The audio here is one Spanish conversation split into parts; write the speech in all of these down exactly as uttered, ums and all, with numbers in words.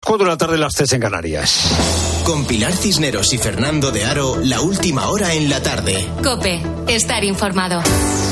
Cuatro de la tarde, las tres en Canarias. Con Pilar Cisneros y Fernando de Aro, la última hora en la tarde. COPE, estar informado.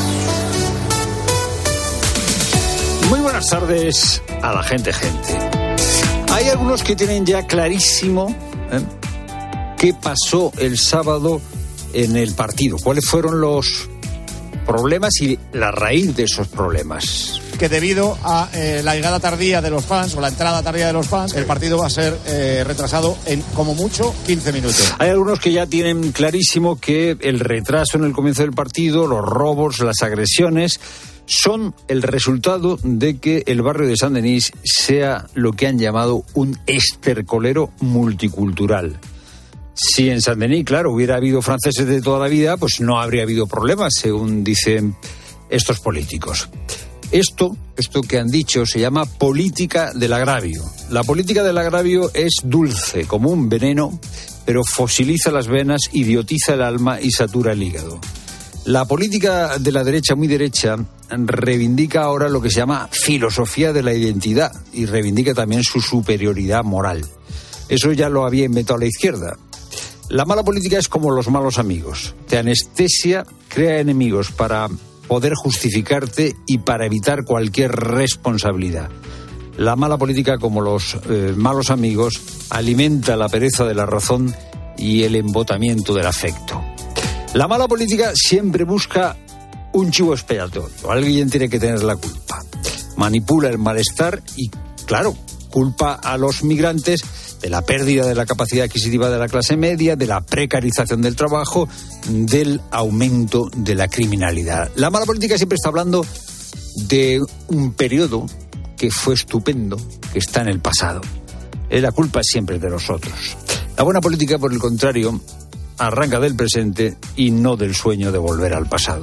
Muy buenas tardes a la gente, gente. Hay algunos que tienen ya clarísimo ¿eh? qué pasó el sábado en el partido, cuáles fueron los problemas y la raíz de esos problemas. Que debido a eh, la llegada tardía de los fans o la entrada tardía de los fans, el partido va a ser eh, retrasado en como mucho quince minutos. Hay algunos que ya tienen clarísimo que el retraso en el comienzo del partido, los robos, las agresiones, son el resultado de que el barrio de Saint-Denis sea lo que han llamado un estercolero multicultural. Si en Saint-Denis, claro, hubiera habido franceses de toda la vida, pues no habría habido problemas, según dicen estos políticos. Esto, esto que han dicho se llama política del agravio. La política del agravio es dulce, como un veneno, pero fosiliza las venas, idiotiza el alma y satura el hígado. La política de la derecha, muy derecha, reivindica ahora lo que se llama filosofía de la identidad y reivindica también su superioridad moral. Eso ya lo había inventado la izquierda. La mala política es como los malos amigos. Te anestesia, crea enemigos para poder justificarte y para evitar cualquier responsabilidad. La mala política, como los eh, malos amigos, alimenta la pereza de la razón y el embotamiento del afecto. La mala política siempre busca un chivo expiatorio. Alguien tiene que tener la culpa. Manipula el malestar y, claro, culpa a los migrantes de la pérdida de la capacidad adquisitiva de la clase media, de la precarización del trabajo, del aumento de la criminalidad. La mala política siempre está hablando de un periodo que fue estupendo, que está en el pasado. La culpa es siempre de los otros. La buena política, por el contrario, arranca del presente y no del sueño de volver al pasado.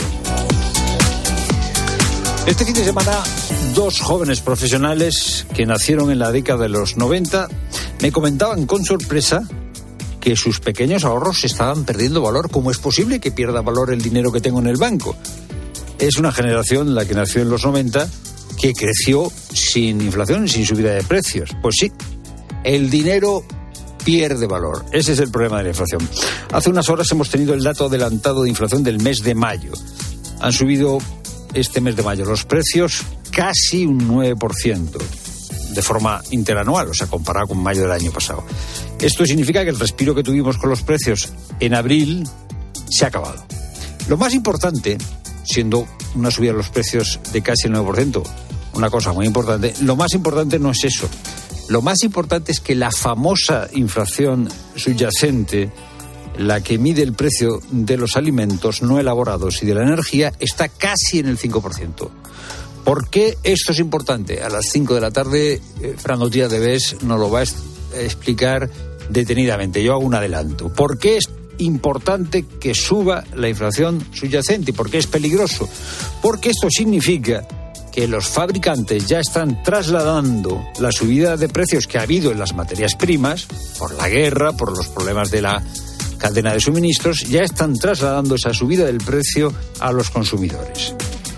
Este fin de semana, dos jóvenes profesionales que nacieron en la década de los noventa me comentaban con sorpresa que sus pequeños ahorros estaban perdiendo valor. ¿Cómo es posible que pierda valor el dinero que tengo en el banco? Es una generación, la que nació en los noventa, que creció sin inflación, sin subida de precios. Pues sí, el dinero pierde valor. Ese es el problema de la inflación. Hace unas horas hemos tenido el dato adelantado de inflación del mes de mayo. Han subido este mes de mayo los precios casi un nueve por ciento de forma interanual, o sea, comparado con mayo del año pasado. Esto significa que el respiro que tuvimos con los precios en abril se ha acabado. Lo más importante, siendo una subida de los precios de casi el nueve por ciento, una cosa muy importante, lo más importante no es eso. Lo más importante es que la famosa inflación subyacente, la que mide el precio de los alimentos no elaborados y de la energía, está casi en el cinco por ciento. ¿Por qué esto es importante? A las cinco de la tarde, eh, Fernando Díaz de Bes nos lo va a es- explicar detenidamente. Yo hago un adelanto. ¿Por qué es importante que suba la inflación subyacente? ¿Y por qué es peligroso? Porque esto significa que los fabricantes ya están trasladando la subida de precios que ha habido en las materias primas, por la guerra, por los problemas de la cadena de suministros, ya están trasladando esa subida del precio a los consumidores.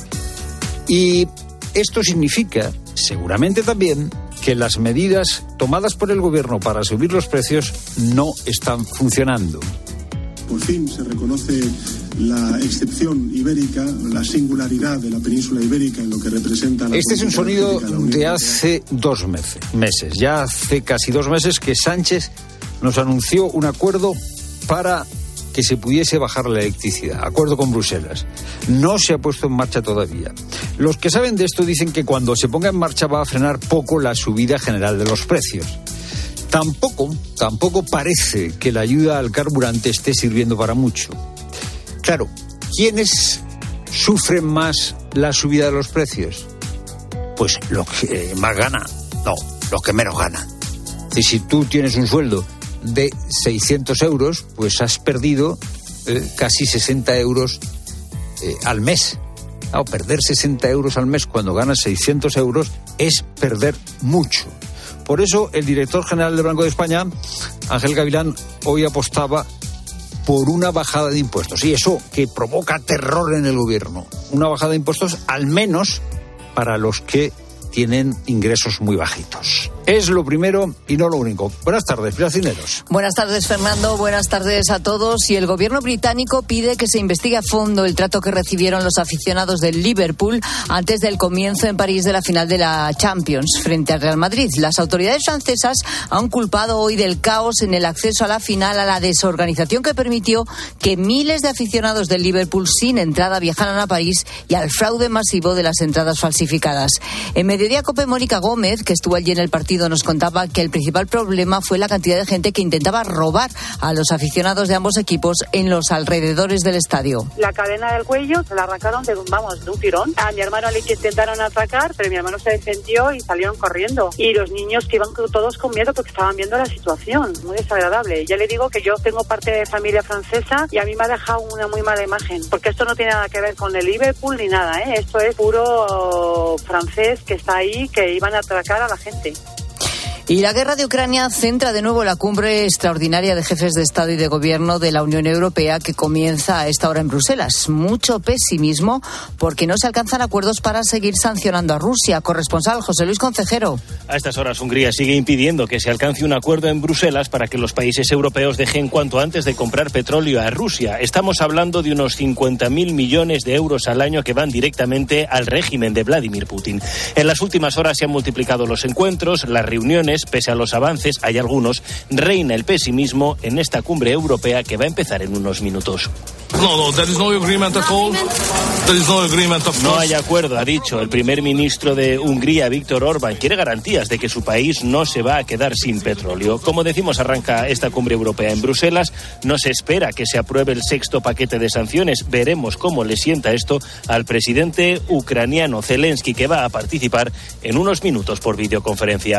Y esto significa, seguramente también, que las medidas tomadas por el gobierno para subir los precios no están funcionando. Por fin se reconoce la excepción ibérica, la singularidad de la península ibérica en lo que representa la... Este es un sonido de hace dos meses, meses. Ya hace casi dos meses que Sánchez nos anunció un acuerdo para que se pudiese bajar la electricidad. Acuerdo con Bruselas. No se ha puesto en marcha todavía. Los que saben de esto dicen que cuando se ponga en marcha va a frenar poco la subida general de los precios. Tampoco, tampoco parece que la ayuda al carburante esté sirviendo para mucho. Claro, ¿quiénes sufren más la subida de los precios? Pues los que más ganan. No, los que menos ganan. Y si tú tienes un sueldo de seiscientos euros, pues has perdido eh, casi sesenta euros eh, al mes. Claro, perder sesenta euros al mes cuando ganas seiscientos euros es perder mucho. Por eso el director general del Banco de España, Ángel Gavilán, hoy apostaba por una bajada de impuestos. Y eso que provoca terror en el gobierno. Una bajada de impuestos al menos para los que tienen ingresos muy bajitos. Es lo primero y no lo único. Buenas tardes, Pilar Cisneros. Buenas tardes, Fernando. Buenas tardes a todos. Y el gobierno británico pide que se investigue a fondo el trato que recibieron los aficionados del Liverpool antes del comienzo en París de la final de la Champions frente al Real Madrid. Las autoridades francesas han culpado hoy del caos en el acceso a la final a la desorganización que permitió que miles de aficionados del Liverpool sin entrada viajaran a París y al fraude masivo de las entradas falsificadas. En Mediodía Cope, Mónica Gómez, que estuvo allí en el partido, nos contaba que el principal problema fue la cantidad de gente que intentaba robar a los aficionados de ambos equipos en los alrededores del estadio. La cadena del cuello se la arrancaron de, vamos, de un tirón. A mi hermano le intentaron atracar, pero mi hermano se defendió y salieron corriendo. Y los niños que iban todos con miedo porque estaban viendo la situación, muy desagradable. Ya le digo que yo tengo parte de familia francesa y a mí me ha dejado una muy mala imagen, porque esto no tiene nada que ver con el Liverpool ni nada, ¿eh? Esto es puro francés que está ahí, que iban a atracar a la gente. Y la guerra de Ucrania centra de nuevo la cumbre extraordinaria de jefes de Estado y de Gobierno de la Unión Europea que comienza a esta hora en Bruselas. Mucho pesimismo porque no se alcanzan acuerdos para seguir sancionando a Rusia. Corresponsal José Luis Concejero. A estas horas Hungría sigue impidiendo que se alcance un acuerdo en Bruselas para que los países europeos dejen cuanto antes de comprar petróleo a Rusia. Estamos hablando de unos cincuenta mil millones de euros al año que van directamente al régimen de Vladimir Putin. En las últimas horas se han multiplicado los encuentros, las reuniones. Pese a los avances, hay algunos, reina el pesimismo en esta cumbre europea que va a empezar en unos minutos. No, no, there is no agreement at all. There is no agreement of No hay acuerdo, ha dicho el primer ministro de Hungría, Viktor Orbán. Quiere garantías de que su país no se va a quedar sin petróleo. Como decimos, arranca esta cumbre europea en Bruselas. No se espera que se apruebe el sexto paquete de sanciones. Veremos cómo le sienta esto al presidente ucraniano Zelensky, que va a participar en unos minutos por videoconferencia.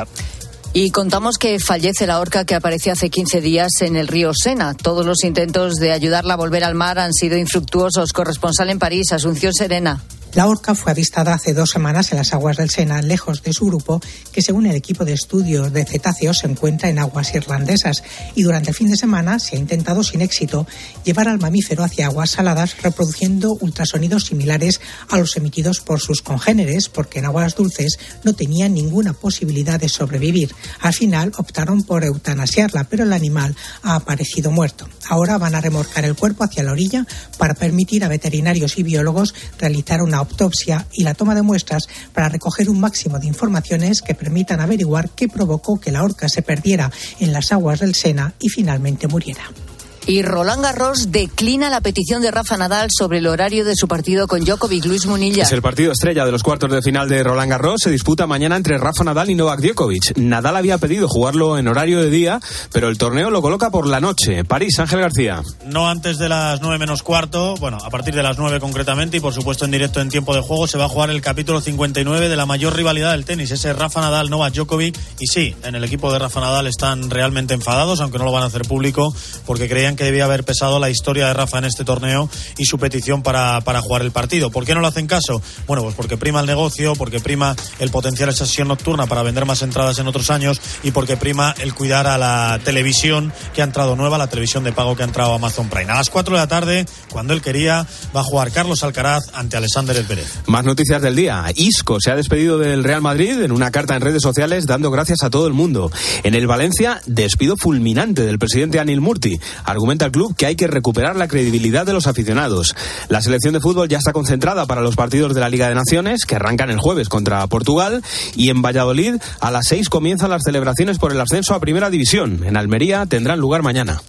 Y contamos que fallece la orca que apareció hace quince días en el río Sena. Todos los intentos de ayudarla a volver al mar han sido infructuosos. Corresponsal en París, Asunción Serena. La orca fue avistada hace dos semanas en las aguas del Sena, lejos de su grupo, que según el equipo de estudios de cetáceos se encuentra en aguas irlandesas. Y durante el fin de semana se ha intentado sin éxito llevar al mamífero hacia aguas saladas, reproduciendo ultrasonidos similares a los emitidos por sus congéneres, porque en aguas dulces no tenía ninguna posibilidad de sobrevivir. Al final optaron por eutanasiarla, pero el animal ha aparecido muerto. Ahora van a remolcar el cuerpo hacia la orilla para permitir a veterinarios y biólogos realizar una autopsia y la toma de muestras para recoger un máximo de informaciones que permitan averiguar qué provocó que la orca se perdiera en las aguas del Sena y finalmente muriera. Y Roland Garros declina la petición de Rafa Nadal sobre el horario de su partido con Djokovic. Luis Munilla. Es el partido estrella de los cuartos de final de Roland Garros. Se disputa mañana entre Rafa Nadal y Novak Djokovic. Nadal había pedido jugarlo en horario de día, pero el torneo lo coloca por la noche. París, Ángel García. No antes de las nueve menos cuarto, bueno, a partir de las nueve concretamente, y por supuesto en directo en tiempo de juego, se va a jugar el capítulo cincuenta y nueve de la mayor rivalidad del tenis, ese Rafa Nadal, Novak Djokovic. Y sí, en el equipo de Rafa Nadal están realmente enfadados, aunque no lo van a hacer público, porque creían que debía haber pesado la historia de Rafa en este torneo y su petición para, para jugar el partido. ¿Por qué no le hacen caso? Bueno, pues porque prima el negocio, porque prima el potenciar esa sesión nocturna para vender más entradas en otros años y porque prima el cuidar a la televisión que ha entrado nueva, la televisión de pago que ha entrado a Amazon Prime. A las cuatro de la tarde, cuando él quería, va a jugar Carlos Alcaraz ante Alexander Zverev. Más noticias del día. Isco se ha despedido del Real Madrid en una carta en redes sociales dando gracias a todo el mundo. En el Valencia, despido fulminante del presidente Anil Murti. Argumenta el club que hay que recuperar la credibilidad de los aficionados. La selección de fútbol ya está concentrada para los partidos de la Liga de Naciones, que arrancan el jueves contra Portugal, y en Valladolid a las seis comienzan las celebraciones por el ascenso a Primera División. En Almería tendrán lugar mañana.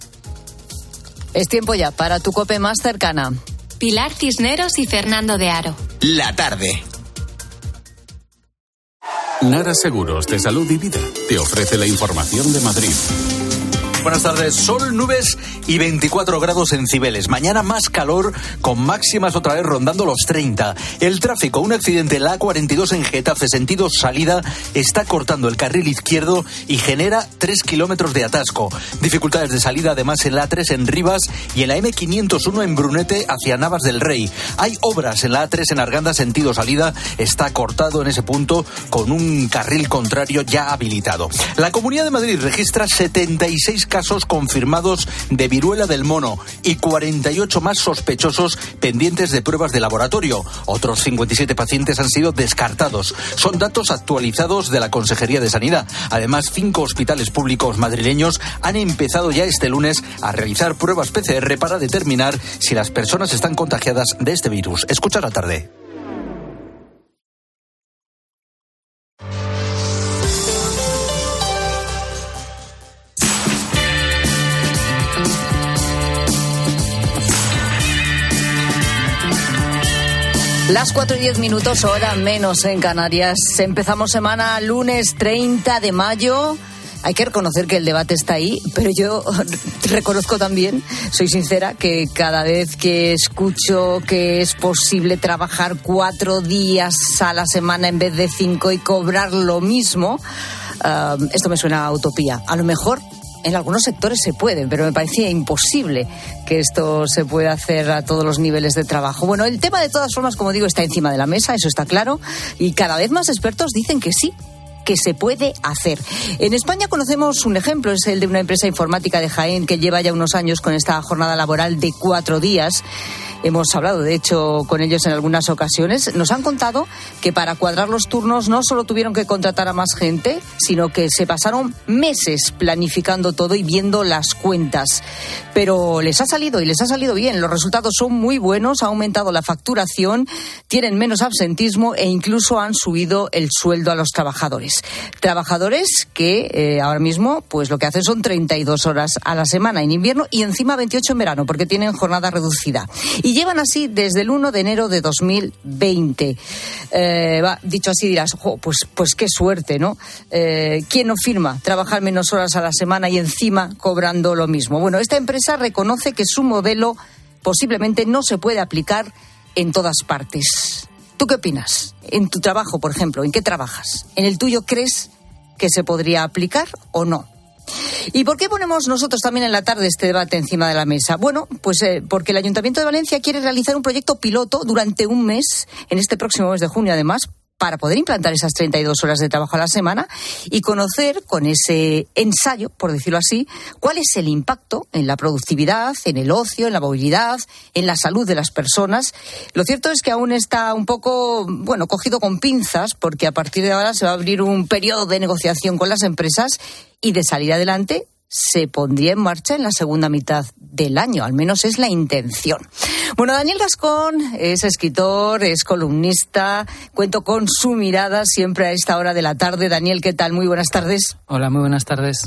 Es tiempo ya para tu COPE más cercana. Pilar Cisneros y Fernando de Aro. La tarde. Nara Seguros de Salud y Vida te ofrece la información de Madrid. Buenas tardes. Sol, nubes y veinticuatro grados en Cibeles. Mañana más calor, con máximas otra vez rondando los treinta. El tráfico, un accidente en la A cuarenta y dos en Getafe, sentido salida, está cortando el carril izquierdo y genera tres kilómetros de atasco. Dificultades de salida además en la A tres en Rivas y en la eme quinientos uno en Brunete hacia Navas del Rey. Hay obras en la A tres en Arganda, sentido salida, está cortado en ese punto con un carril contrario ya habilitado. La Comunidad de Madrid registra setenta y seis casos casos confirmados de viruela del mono y cuarenta y ocho más sospechosos pendientes de pruebas de laboratorio. Otros cincuenta y siete pacientes han sido descartados. Son datos actualizados de la Consejería de Sanidad. Además, cinco hospitales públicos madrileños han empezado ya este lunes a realizar pruebas P C R para determinar si las personas están contagiadas de este virus. Escucha la tarde. Las cuatro y diez minutos, hora menos en Canarias. Empezamos semana lunes treinta de mayo. Hay que reconocer que el debate está ahí, pero yo reconozco también, soy sincera, que cada vez que escucho que es posible trabajar cuatro días a la semana en vez de cinco y cobrar lo mismo, uh, esto me suena a utopía. A lo mejor en algunos sectores se puede, pero me parecía imposible que esto se pueda hacer a todos los niveles de trabajo. Bueno, el tema de todas formas, como digo, está encima de la mesa, eso está claro, y cada vez más expertos dicen que sí, que se puede hacer. En España conocemos un ejemplo, es el de una empresa informática de Jaén que lleva ya unos años con esta jornada laboral de cuatro días. Hemos hablado, de hecho, con ellos en algunas ocasiones. Nos han contado que para cuadrar los turnos no solo tuvieron que contratar a más gente, sino que se pasaron meses planificando todo y viendo las cuentas. Pero les ha salido y les ha salido bien. Los resultados son muy buenos, ha aumentado la facturación, tienen menos absentismo e incluso han subido el sueldo a los trabajadores. Trabajadores que eh, ahora mismo pues lo que hacen son treinta y dos horas a la semana en invierno y encima veintiocho en verano, porque tienen jornada reducida. Y llevan así desde el uno de enero de dos mil veinte. Eh, va, dicho así dirás, jo, pues, pues qué suerte, ¿no? Eh, ¿Quién no firma trabajar menos horas a la semana y encima cobrando lo mismo? Bueno, esta empresa reconoce que su modelo posiblemente no se puede aplicar en todas partes. ¿Tú qué opinas? En tu trabajo, por ejemplo, ¿en qué trabajas? ¿En el tuyo crees que se podría aplicar o no? ¿Y por qué ponemos nosotros también en la tarde este debate encima de la mesa? Bueno, pues eh, porque el Ayuntamiento de Valencia quiere realizar un proyecto piloto durante un mes, en este próximo mes de junio además, para poder implantar esas treinta y dos horas de trabajo a la semana y conocer con ese ensayo, por decirlo así, cuál es el impacto en la productividad, en el ocio, en la movilidad, en la salud de las personas. Lo cierto es que aún está un poco, bueno, cogido con pinzas, porque a partir de ahora se va a abrir un periodo de negociación con las empresas y de salir adelante se pondría en marcha en la segunda mitad del año, al menos es la intención. Bueno, Daniel Gascón es escritor, es columnista, cuento con su mirada siempre a esta hora de la tarde. Daniel, ¿qué tal? Muy buenas tardes. Hola, muy buenas tardes.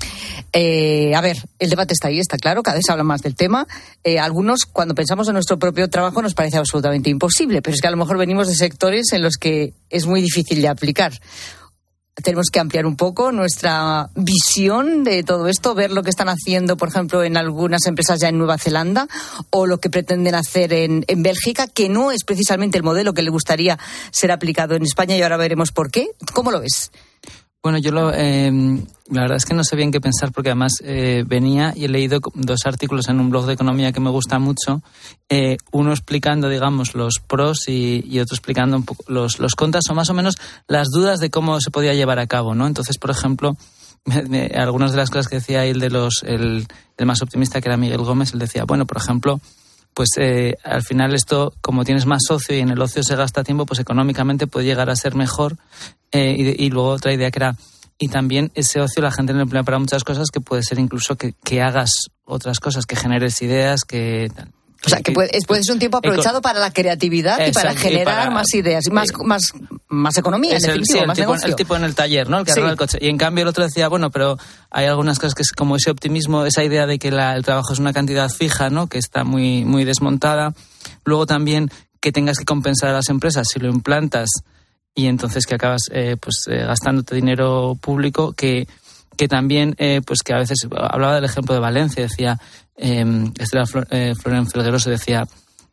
Eh, a ver, el debate está ahí, está claro, cada vez se habla más del tema. Eh, algunos, cuando pensamos en nuestro propio trabajo, nos parece absolutamente imposible, pero es que a lo mejor venimos de sectores en los que es muy difícil de aplicar. Tenemos que ampliar un poco nuestra visión de todo esto, ver lo que están haciendo, por ejemplo, en algunas empresas ya en Nueva Zelanda o lo que pretenden hacer en, en Bélgica, que no es precisamente el modelo que le gustaría ser aplicado en España y ahora veremos por qué. ¿Cómo lo ves? Bueno, yo lo, eh, la verdad es que no sé bien qué pensar porque además eh, venía y he leído dos artículos en un blog de economía que me gusta mucho, eh, uno explicando, digamos, los pros y, y otro explicando un poco los, los contras o más o menos las dudas de cómo se podía llevar a cabo, ¿no? Entonces, por ejemplo, me, me, algunas de las cosas que decía el de los el, el más optimista, que era Miguel Gómez, él decía, bueno, por ejemplo, pues eh, al final esto, como tienes más ocio y en el ocio se gasta tiempo, pues económicamente puede llegar a ser mejor. Eh, y, y luego otra idea que era, y también ese ocio la gente lo emplea para muchas cosas, que puede ser incluso que, que hagas otras cosas, que generes ideas, que... O sea, que puede, puede ser un tiempo aprovechado eco, para la creatividad exacto, y para generar y para, más ideas, más, eh, más, más economía, en definitiva, sí, el más tipo, negocio. El tipo en el taller, ¿no? El que sí. arregla el coche. Y en cambio el otro decía, bueno, pero hay algunas cosas que es como ese optimismo, esa idea de que la, el trabajo es una cantidad fija, ¿no? Que está muy, muy desmontada. Luego también que tengas que compensar a las empresas si lo implantas y entonces que acabas eh, pues eh, gastándote dinero público, que que también, eh, pues que a veces, hablaba del ejemplo de Valencia, decía, eh, Estela Flor, eh, Florian Felgueroso decía,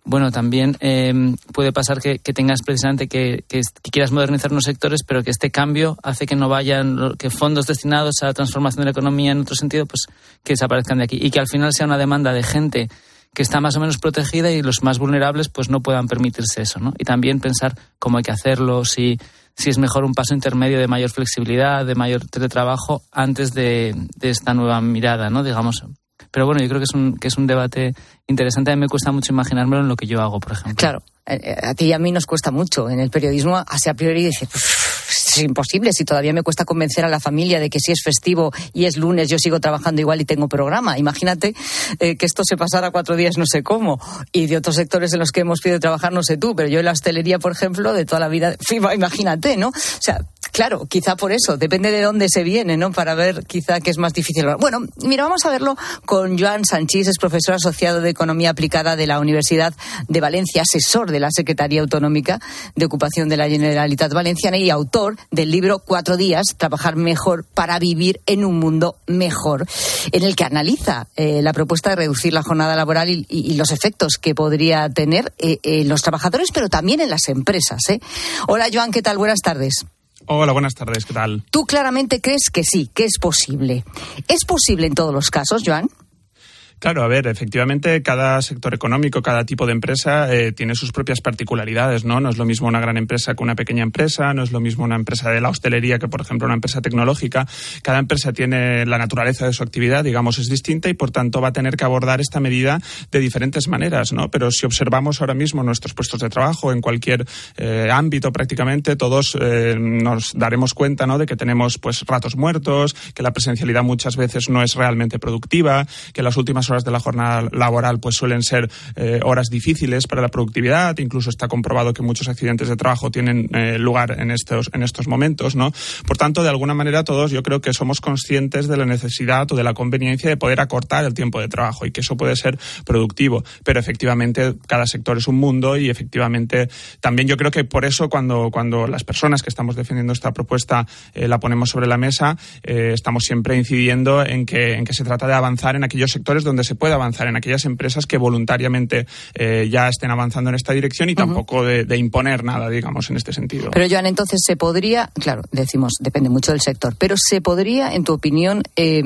bueno, también eh, puede pasar que, que tengas precisamente que, que, que quieras modernizar unos sectores, pero que este cambio hace que no vayan, que fondos destinados a la transformación de la economía en otro sentido, pues que desaparezcan de aquí. Y que al final sea una demanda de gente que está más o menos protegida y los más vulnerables pues no puedan permitirse eso, ¿no? Y también pensar cómo hay que hacerlo, si, si es mejor un paso intermedio de mayor flexibilidad, de mayor teletrabajo, antes de, de esta nueva mirada, ¿no? Digamos. Pero bueno, yo creo que es un que es un debate interesante. A mí me cuesta mucho imaginármelo en lo que yo hago, por ejemplo. Claro, a ti y a mí nos cuesta mucho. En el periodismo, así a priori, dices, es imposible. Si todavía me cuesta convencer a la familia de que si es festivo y es lunes, yo sigo trabajando igual y tengo programa. Imagínate eh, que esto se pasara cuatro días, no sé cómo. Y de otros sectores en los que hemos podido trabajar, no sé tú, pero yo en la hostelería, por ejemplo, de toda la vida, imagínate, ¿no? O sea, claro, quizá por eso, depende de dónde se viene, ¿no? Para ver quizá que es más difícil. Bueno, mira, vamos a verlo con Joan Sanchís, es profesor asociado de Economía Aplicada de la Universidad de Valencia, asesor de la Secretaría Autonómica de Ocupación de la Generalitat Valenciana y autor del libro Cuatro días, trabajar mejor para vivir en un mundo mejor, en el que analiza eh, la propuesta de reducir la jornada laboral y, y, y los efectos que podría tener eh, en los trabajadores, pero también en las empresas, ¿eh? Hola, Joan, ¿qué tal? Buenas tardes. Hola, buenas tardes, ¿qué tal? Tú claramente crees que sí, que es posible. ¿Es posible en todos los casos, Joan? Claro, a ver, efectivamente cada sector económico, cada tipo de empresa eh, tiene sus propias particularidades, ¿no? No es lo mismo una gran empresa que una pequeña empresa, no es lo mismo una empresa de la hostelería que, por ejemplo, una empresa tecnológica. Cada empresa tiene la naturaleza de su actividad, digamos, es distinta y, por tanto, va a tener que abordar esta medida de diferentes maneras, ¿no? Pero si observamos ahora mismo nuestros puestos de trabajo en cualquier eh, ámbito prácticamente, todos eh, nos daremos cuenta, ¿no?, de que tenemos pues ratos muertos, que la presencialidad muchas veces no es realmente productiva, que las últimas horas de la jornada laboral pues suelen ser eh, horas difíciles para la productividad. Incluso está comprobado que muchos accidentes de trabajo tienen eh, lugar en estos en estos momentos, ¿no? Por tanto, de alguna manera todos yo creo que somos conscientes de la necesidad o de la conveniencia de poder acortar el tiempo de trabajo y que eso puede ser productivo, pero efectivamente cada sector es un mundo y efectivamente también yo creo que por eso cuando cuando las personas que estamos defendiendo esta propuesta eh, la ponemos sobre la mesa, eh, estamos siempre incidiendo en que en que se trata de avanzar en aquellos sectores donde se puede avanzar, en aquellas empresas que voluntariamente eh, ya estén avanzando en esta dirección y uh-huh. tampoco de, de imponer nada, digamos, en este sentido. Pero, Joan, entonces se podría, claro, decimos, depende mucho del sector, pero se podría, en tu opinión, eh,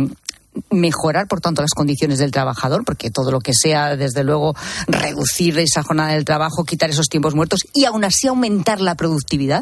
mejorar, por tanto, las condiciones del trabajador, porque todo lo que sea, desde luego, reducir esa jornada del trabajo, quitar esos tiempos muertos y aún así aumentar la productividad.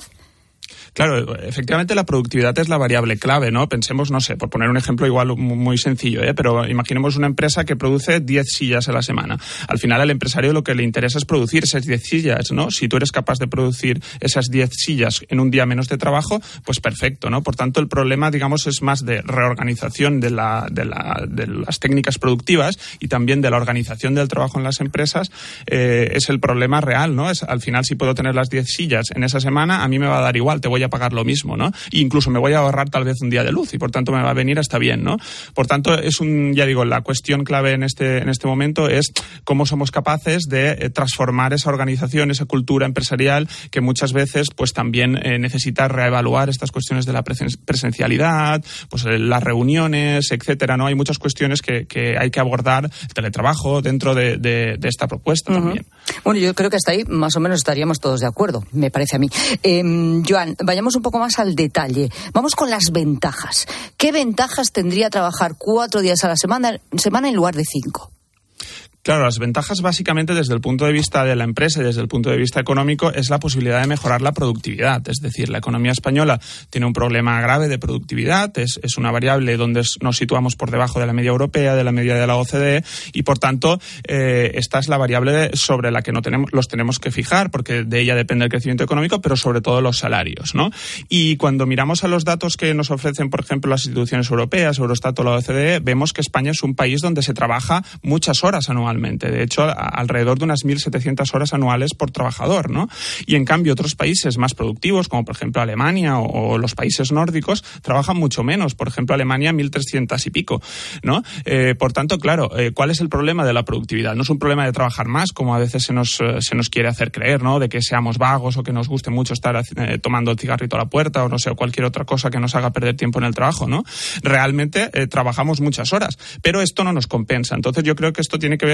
Claro, efectivamente la productividad es la variable clave, ¿no? Pensemos, no sé, por poner un ejemplo igual muy sencillo, ¿eh? Pero imaginemos una empresa que produce diez sillas a la semana. Al final al empresario lo que le interesa es producir esas diez sillas, ¿no? Si tú eres capaz de producir esas diez sillas en un día menos de trabajo, pues perfecto, ¿no? Por tanto, el problema, digamos, es más de reorganización de, la, de, la, de las técnicas productivas y también de la organización del trabajo en las empresas. Eh, es el problema real, ¿no? Es, al final, si puedo tener las diez sillas en esa semana, a mí me va a dar igual, te voy a pagar lo mismo, ¿no? E incluso me voy a ahorrar tal vez un día de luz y por tanto me va a venir hasta bien, ¿no? Por tanto, es un, ya digo, la cuestión clave en este, en este momento es cómo somos capaces de eh, transformar esa organización, esa cultura empresarial que muchas veces pues también eh, necesita reevaluar estas cuestiones de la presen- presencialidad, pues eh, las reuniones, etcétera, ¿no? Hay muchas cuestiones que, que hay que abordar, el teletrabajo dentro de, de, de esta propuesta uh-huh. también. Bueno, yo creo que hasta ahí más o menos estaríamos todos de acuerdo, me parece a mí. Eh, Joan, vayamos un poco más al detalle. Vamos con las ventajas. ¿Qué ventajas tendría trabajar cuatro días a la semana, semana en lugar de cinco? Claro, las ventajas básicamente desde el punto de vista de la empresa y desde el punto de vista económico es la posibilidad de mejorar la productividad. Es decir, la economía española tiene un problema grave de productividad, es, es una variable donde nos situamos por debajo de la media europea, de la media de la O C D E y por tanto eh, esta es la variable sobre la que no tenemos, los tenemos que fijar porque de ella depende el crecimiento económico, pero sobre todo los salarios, ¿no? Y cuando miramos a los datos que nos ofrecen, por ejemplo, las instituciones europeas, Eurostat o la O C D E, vemos que España es un país donde se trabaja muchas horas anualmente. De hecho, a, alrededor de unas mil setecientas horas anuales por trabajador, ¿no? Y en cambio otros países más productivos, como por ejemplo Alemania o, o los países nórdicos, trabajan mucho menos. Por ejemplo, Alemania mil trescientas y pico, ¿no? Eh, por tanto, claro, eh, ¿cuál es el problema de la productividad? No es un problema de trabajar más, como a veces se nos, eh, se nos quiere hacer creer, ¿no? De que seamos vagos o que nos guste mucho estar eh, tomando el cigarrito a la puerta o no sé, o cualquier otra cosa que nos haga perder tiempo en el trabajo, ¿no? Realmente eh, trabajamos muchas horas, pero esto no nos compensa. Entonces yo creo que esto tiene que ver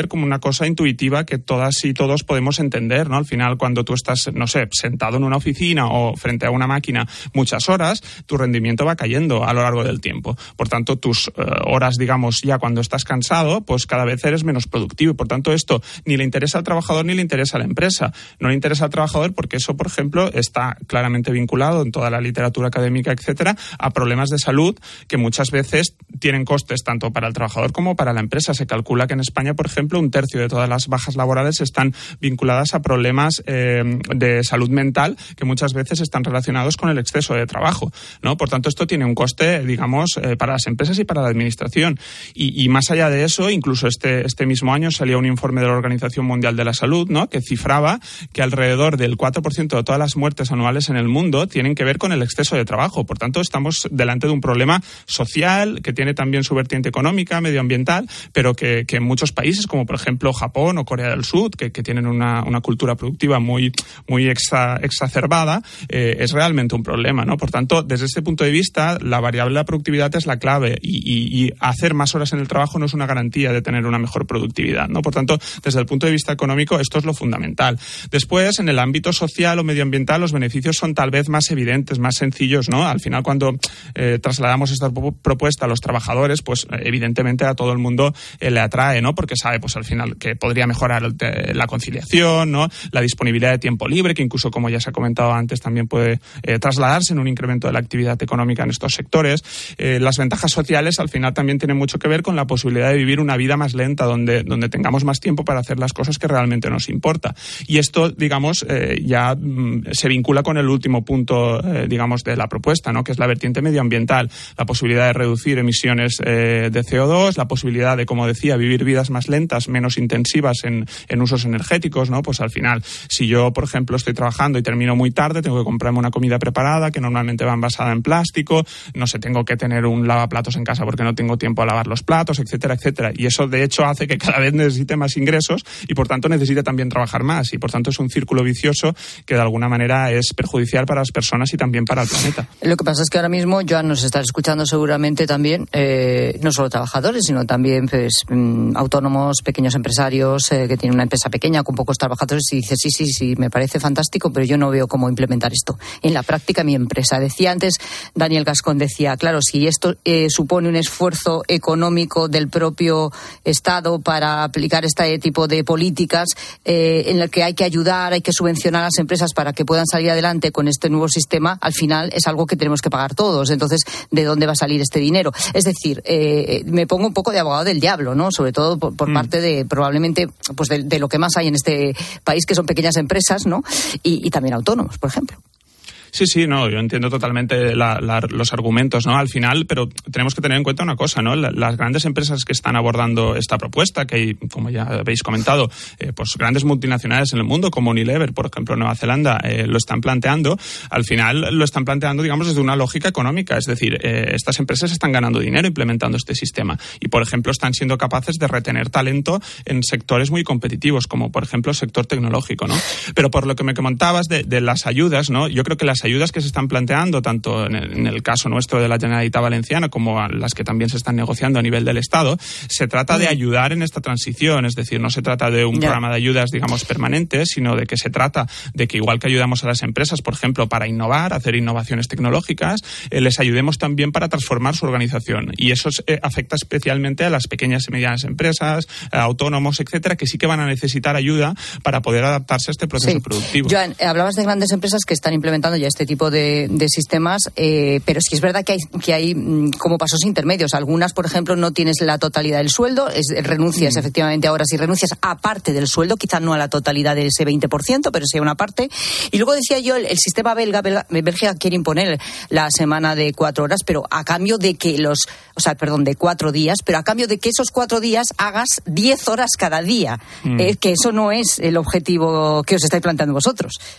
como una cosa intuitiva que todas y todos podemos entender, ¿no? Al final, cuando tú estás, no sé, sentado en una oficina o frente a una máquina muchas horas, tu rendimiento va cayendo a lo largo del tiempo. Por tanto, tus eh, horas, digamos, ya cuando estás cansado, pues cada vez eres menos productivo. Y por tanto, esto ni le interesa al trabajador ni le interesa a la empresa. No le interesa al trabajador porque eso, por ejemplo, está claramente vinculado en toda la literatura académica, etcétera, a problemas de salud que muchas veces tienen costes tanto para el trabajador como para la empresa. Se calcula que en España, por ejemplo, un tercio de todas las bajas laborales están vinculadas a problemas eh, de salud mental que muchas veces están relacionados con el exceso de trabajo, ¿no? Por tanto, esto tiene un coste, digamos, eh, para las empresas y para la administración. Y, y más allá de eso, incluso este, este mismo año salió un informe de la Organización Mundial de la Salud, ¿no?, que cifraba que alrededor del cuatro por ciento de todas las muertes anuales en el mundo tienen que ver con el exceso de trabajo. Por tanto, estamos delante de un problema social que tiene también su vertiente económica, medioambiental, pero que, que en muchos países, como por ejemplo Japón o Corea del Sur, que, que tienen una, una cultura productiva muy, muy exa, exacerbada, eh, es realmente un problema, ¿no? Por tanto, desde este punto de vista, la variable de la productividad es la clave y, y, y hacer más horas en el trabajo no es una garantía de tener una mejor productividad, ¿no? Por tanto, desde el punto de vista económico, esto es lo fundamental. Después, en el ámbito social o medioambiental, los beneficios son tal vez más evidentes, más sencillos, ¿no? Al final, cuando eh, trasladamos esta propuesta a los trabajadores, pues evidentemente a todo el mundo eh, le atrae, ¿no? Porque sabe, pues al final, que podría mejorar el te- la conciliación, ¿no? La disponibilidad de tiempo libre, que incluso, como ya se ha comentado antes, también puede eh, trasladarse en un incremento de la actividad económica en estos sectores. Eh, las ventajas sociales, al final, también tienen mucho que ver con la posibilidad de vivir una vida más lenta, donde, donde tengamos más tiempo para hacer las cosas que realmente nos importa. Y esto, digamos, eh, ya mm, se vincula con el último punto, eh, digamos, de la propuesta, ¿no?, que es la vertiente medioambiental, la posibilidad de reducir emisiones eh, de C O dos, la posibilidad de, como decía, vivir vidas más lentas, menos intensivas en, en usos energéticos, ¿no? Pues al final, si yo, por ejemplo, estoy trabajando y termino muy tarde, tengo que comprarme una comida preparada que normalmente va envasada en plástico, no sé, tengo que tener un lavaplatos en casa porque no tengo tiempo a lavar los platos, etcétera, etcétera. Y eso, de hecho, hace que cada vez necesite más ingresos y, por tanto, necesite también trabajar más. Y, por tanto, es un círculo vicioso que, de alguna manera, es perjudicial para las personas y también para el planeta. Lo que pasa es que ahora mismo, Joan, nos está escuchando seguramente también, eh, no solo trabajadores, sino también pues, mm, autónomos, pequeños empresarios eh, que tienen una empresa pequeña con pocos trabajadores y dice, sí, sí, sí, me parece fantástico, pero yo no veo cómo implementar esto en la práctica en mi empresa. Decía antes, Daniel Gascón decía, claro, si esto eh, supone un esfuerzo económico del propio Estado para aplicar este tipo de políticas eh, en el que hay que ayudar, hay que subvencionar a las empresas para que puedan salir adelante con este nuevo sistema, al final es algo que tenemos que pagar todos. Entonces, ¿de dónde va a salir este dinero? Es decir, eh, me pongo un poco de abogado del diablo, ¿no? Sobre todo por, por mm. parte de, probablemente, pues de, de lo que más hay en este país, que son pequeñas empresas, ¿no? Y, y también autónomos, por ejemplo. Sí, sí, no, yo entiendo totalmente la, la, los argumentos, ¿no? Al final, pero tenemos que tener en cuenta una cosa, ¿no? La, las grandes empresas que están abordando esta propuesta, que hay, como ya habéis comentado, eh, pues grandes multinacionales en el mundo, como Unilever, por ejemplo, en Nueva Zelanda, eh, lo están planteando, al final lo están planteando, digamos, desde una lógica económica, es decir, eh, estas empresas están ganando dinero implementando este sistema y, por ejemplo, están siendo capaces de retener talento en sectores muy competitivos, como, por ejemplo, el sector tecnológico, ¿no? Pero por lo que me comentabas de, de las ayudas, ¿no? Yo creo que las ayudas que se están planteando, tanto en el, en el caso nuestro de la Generalitat Valenciana como las que también se están negociando a nivel del Estado, se trata de ayudar en esta transición, es decir, no se trata de un yeah. programa de ayudas, digamos, permanente, sino de que se trata de que, igual que ayudamos a las empresas, por ejemplo, para innovar, hacer innovaciones tecnológicas, eh, les ayudemos también para transformar su organización. Y eso eh, afecta especialmente a las pequeñas y medianas empresas, a autónomos, etcétera, que sí que van a necesitar ayuda para poder adaptarse a este proceso sí. productivo. Joan, hablabas de grandes empresas que están implementando ya este tipo de, de sistemas, eh, pero sí es verdad que hay, que hay mm, como pasos intermedios. Algunas, por ejemplo, no tienes la totalidad del sueldo, es, renuncias mm. efectivamente ahora sí renuncias a parte del sueldo, quizá no a la totalidad de ese veinte por ciento, pero sí a una parte. Y luego decía yo, el, el sistema belga, belga, Bélgica quiere imponer la semana de cuatro horas, pero a cambio de que los, o sea, perdón, de cuatro días, pero a cambio de que esos cuatro días hagas diez horas cada día, mm. eh, que eso no es el objetivo que os estáis planteando vosotros.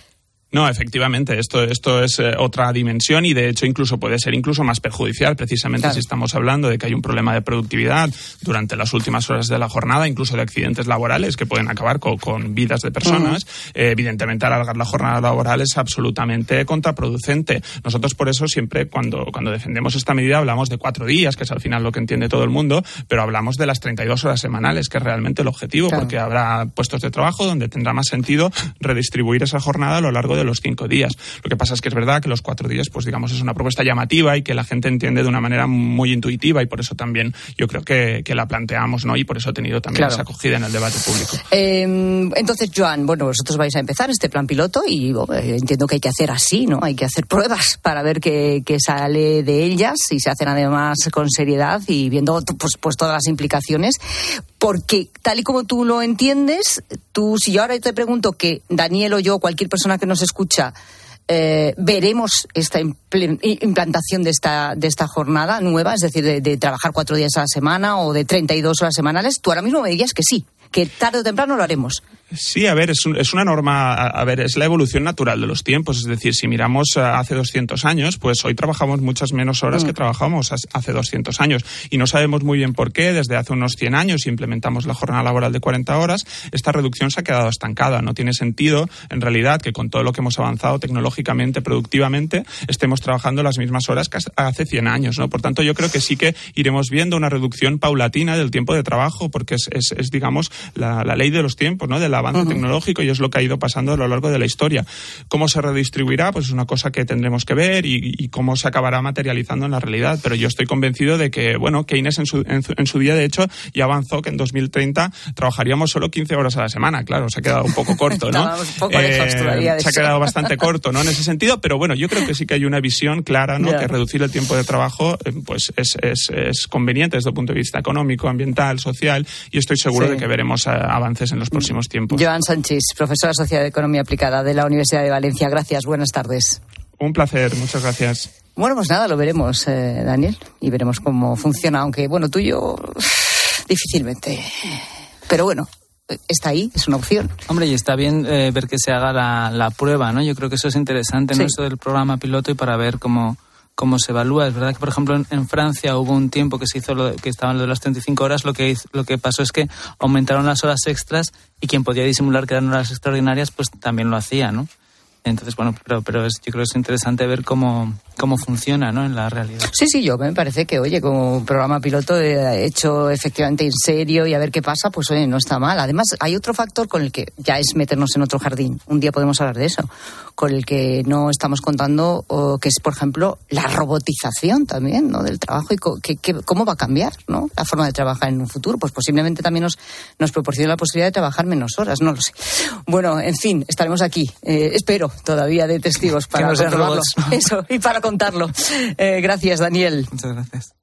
No, efectivamente, esto, esto es eh, otra dimensión y de hecho incluso puede ser incluso más perjudicial, precisamente claro. si estamos hablando de que hay un problema de productividad durante las últimas horas de la jornada, incluso de accidentes laborales que pueden acabar con, con vidas de personas. Uh-huh. Eh, evidentemente, alargar la jornada laboral es absolutamente contraproducente. Nosotros por eso siempre cuando, cuando defendemos esta medida hablamos de cuatro días, que es al final lo que entiende todo el mundo, pero hablamos de las treinta y dos horas semanales, que es realmente el objetivo, claro. porque habrá puestos de trabajo donde tendrá más sentido redistribuir esa jornada a lo largo de de los cinco días. Lo que pasa es que es verdad que los cuatro días, pues digamos, es una propuesta llamativa y que la gente entiende de una manera muy intuitiva y por eso también yo creo que, que la planteamos, ¿no? Y por eso ha tenido también claro. esa acogida en el debate público. Eh, entonces, Joan, bueno, vosotros vais a empezar este plan piloto y oh, entiendo que hay que hacer así, ¿no? Hay que hacer pruebas para ver qué, qué sale de ellas y se hacen además con seriedad y viendo pues, pues todas las implicaciones. Porque tal y como tú lo entiendes, tú, si yo ahora te pregunto que Daniel o yo, cualquier persona que nos escucha, eh, veremos esta impl- implantación de esta, de esta jornada nueva, es decir, de, de trabajar cuatro días a la semana o de treinta y dos horas semanales, tú ahora mismo me dirías que sí, que tarde o temprano lo haremos. Sí, a ver, es, un, es una norma, a, a ver, es la evolución natural de los tiempos. Es decir, si miramos uh, hace doscientos años, pues hoy trabajamos muchas menos horas mm. que trabajábamos hace doscientos años. Y no sabemos muy bien por qué. Desde hace unos cien años implementamos la jornada laboral de cuarenta horas. Esta reducción se ha quedado estancada. No tiene sentido, en realidad, que con todo lo que hemos avanzado tecnológicamente, productivamente, estemos trabajando las mismas horas que hace cien años, ¿no? Por tanto, yo creo que sí que iremos viendo una reducción paulatina del tiempo de trabajo, porque es, es, es digamos, la, la ley de los tiempos, ¿no? De la avance uh-huh. tecnológico y es lo que ha ido pasando a lo largo de la historia. ¿Cómo se redistribuirá? Pues es una cosa que tendremos que ver y, y cómo se acabará materializando en la realidad. Pero yo estoy convencido de que, bueno, Keynes en su, en, en su día, de hecho, ya avanzó que en dos mil treinta trabajaríamos solo quince horas a la semana. Claro, se ha quedado un poco corto, ¿no? un poco lejos todavía de se ha quedado bastante corto, ¿no? En ese sentido, pero bueno, yo creo que sí que hay una visión clara, ¿no? Yeah. Que reducir el tiempo de trabajo, pues es, es, es conveniente desde el punto de vista económico, ambiental, social, y estoy seguro sí. de que veremos avances en los próximos tiempos. Joan Sanchis, profesora de Sociedad de Economía Aplicada de la Universidad de Valencia. Gracias, buenas tardes. Un placer, muchas gracias. Bueno, pues nada, lo veremos, eh, Daniel, y veremos cómo funciona, aunque, bueno, tú y yo, difícilmente. Pero bueno, está ahí, es una opción. Hombre, y está bien eh, ver que se haga la, la prueba, ¿no? Yo creo que eso es interesante, ¿no? Sí. Eso del programa piloto y para ver cómo... cómo se evalúa. Es verdad que, por ejemplo, en, en Francia hubo un tiempo que se hizo lo de, que estaban lo de las treinta y cinco horas, lo que lo que pasó es que aumentaron las horas extras y quien podía disimular que eran horas extraordinarias, pues también lo hacía, ¿no? Entonces, bueno, pero, pero es, yo creo que es interesante ver cómo, cómo funciona, ¿no? En la realidad. Sí, sí, yo me parece que, oye, como programa piloto hecho efectivamente en serio y a ver qué pasa, pues oye, no está mal. Además, hay otro factor con el que ya es meternos en otro jardín. Un día podemos hablar de eso. Con el que no estamos contando, o que es, por ejemplo, la robotización también, ¿no? Del trabajo y co- que, que, cómo va a cambiar, ¿no? La forma de trabajar en un futuro. Pues posiblemente también nos, nos proporcione la posibilidad de trabajar menos horas, no lo sé. Bueno, en fin, estaremos aquí. Eh, espero todavía de testigos para no controlarlo. Eso, y para contarlo. Eh, gracias, Daniel. Muchas gracias.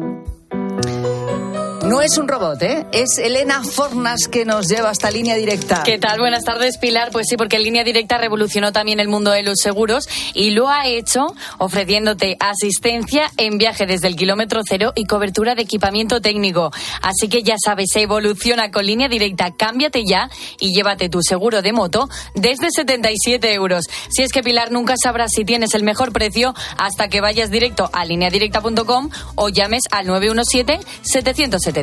No es un robot, ¿eh? Es Elena Fornas que nos lleva hasta Línea Directa. ¿Qué tal? Buenas tardes, Pilar. Pues sí, porque Línea Directa revolucionó también el mundo de los seguros y lo ha hecho ofreciéndote asistencia en viaje desde el kilómetro cero y cobertura de equipamiento técnico. Así que ya sabes, se evoluciona con Línea Directa. Cámbiate ya y llévate tu seguro de moto desde setenta y siete euros. Si es que, Pilar, nunca sabrás si tienes el mejor precio hasta que vayas directo a línea directa punto com o llames al nueve uno siete, setecientos, setecientos.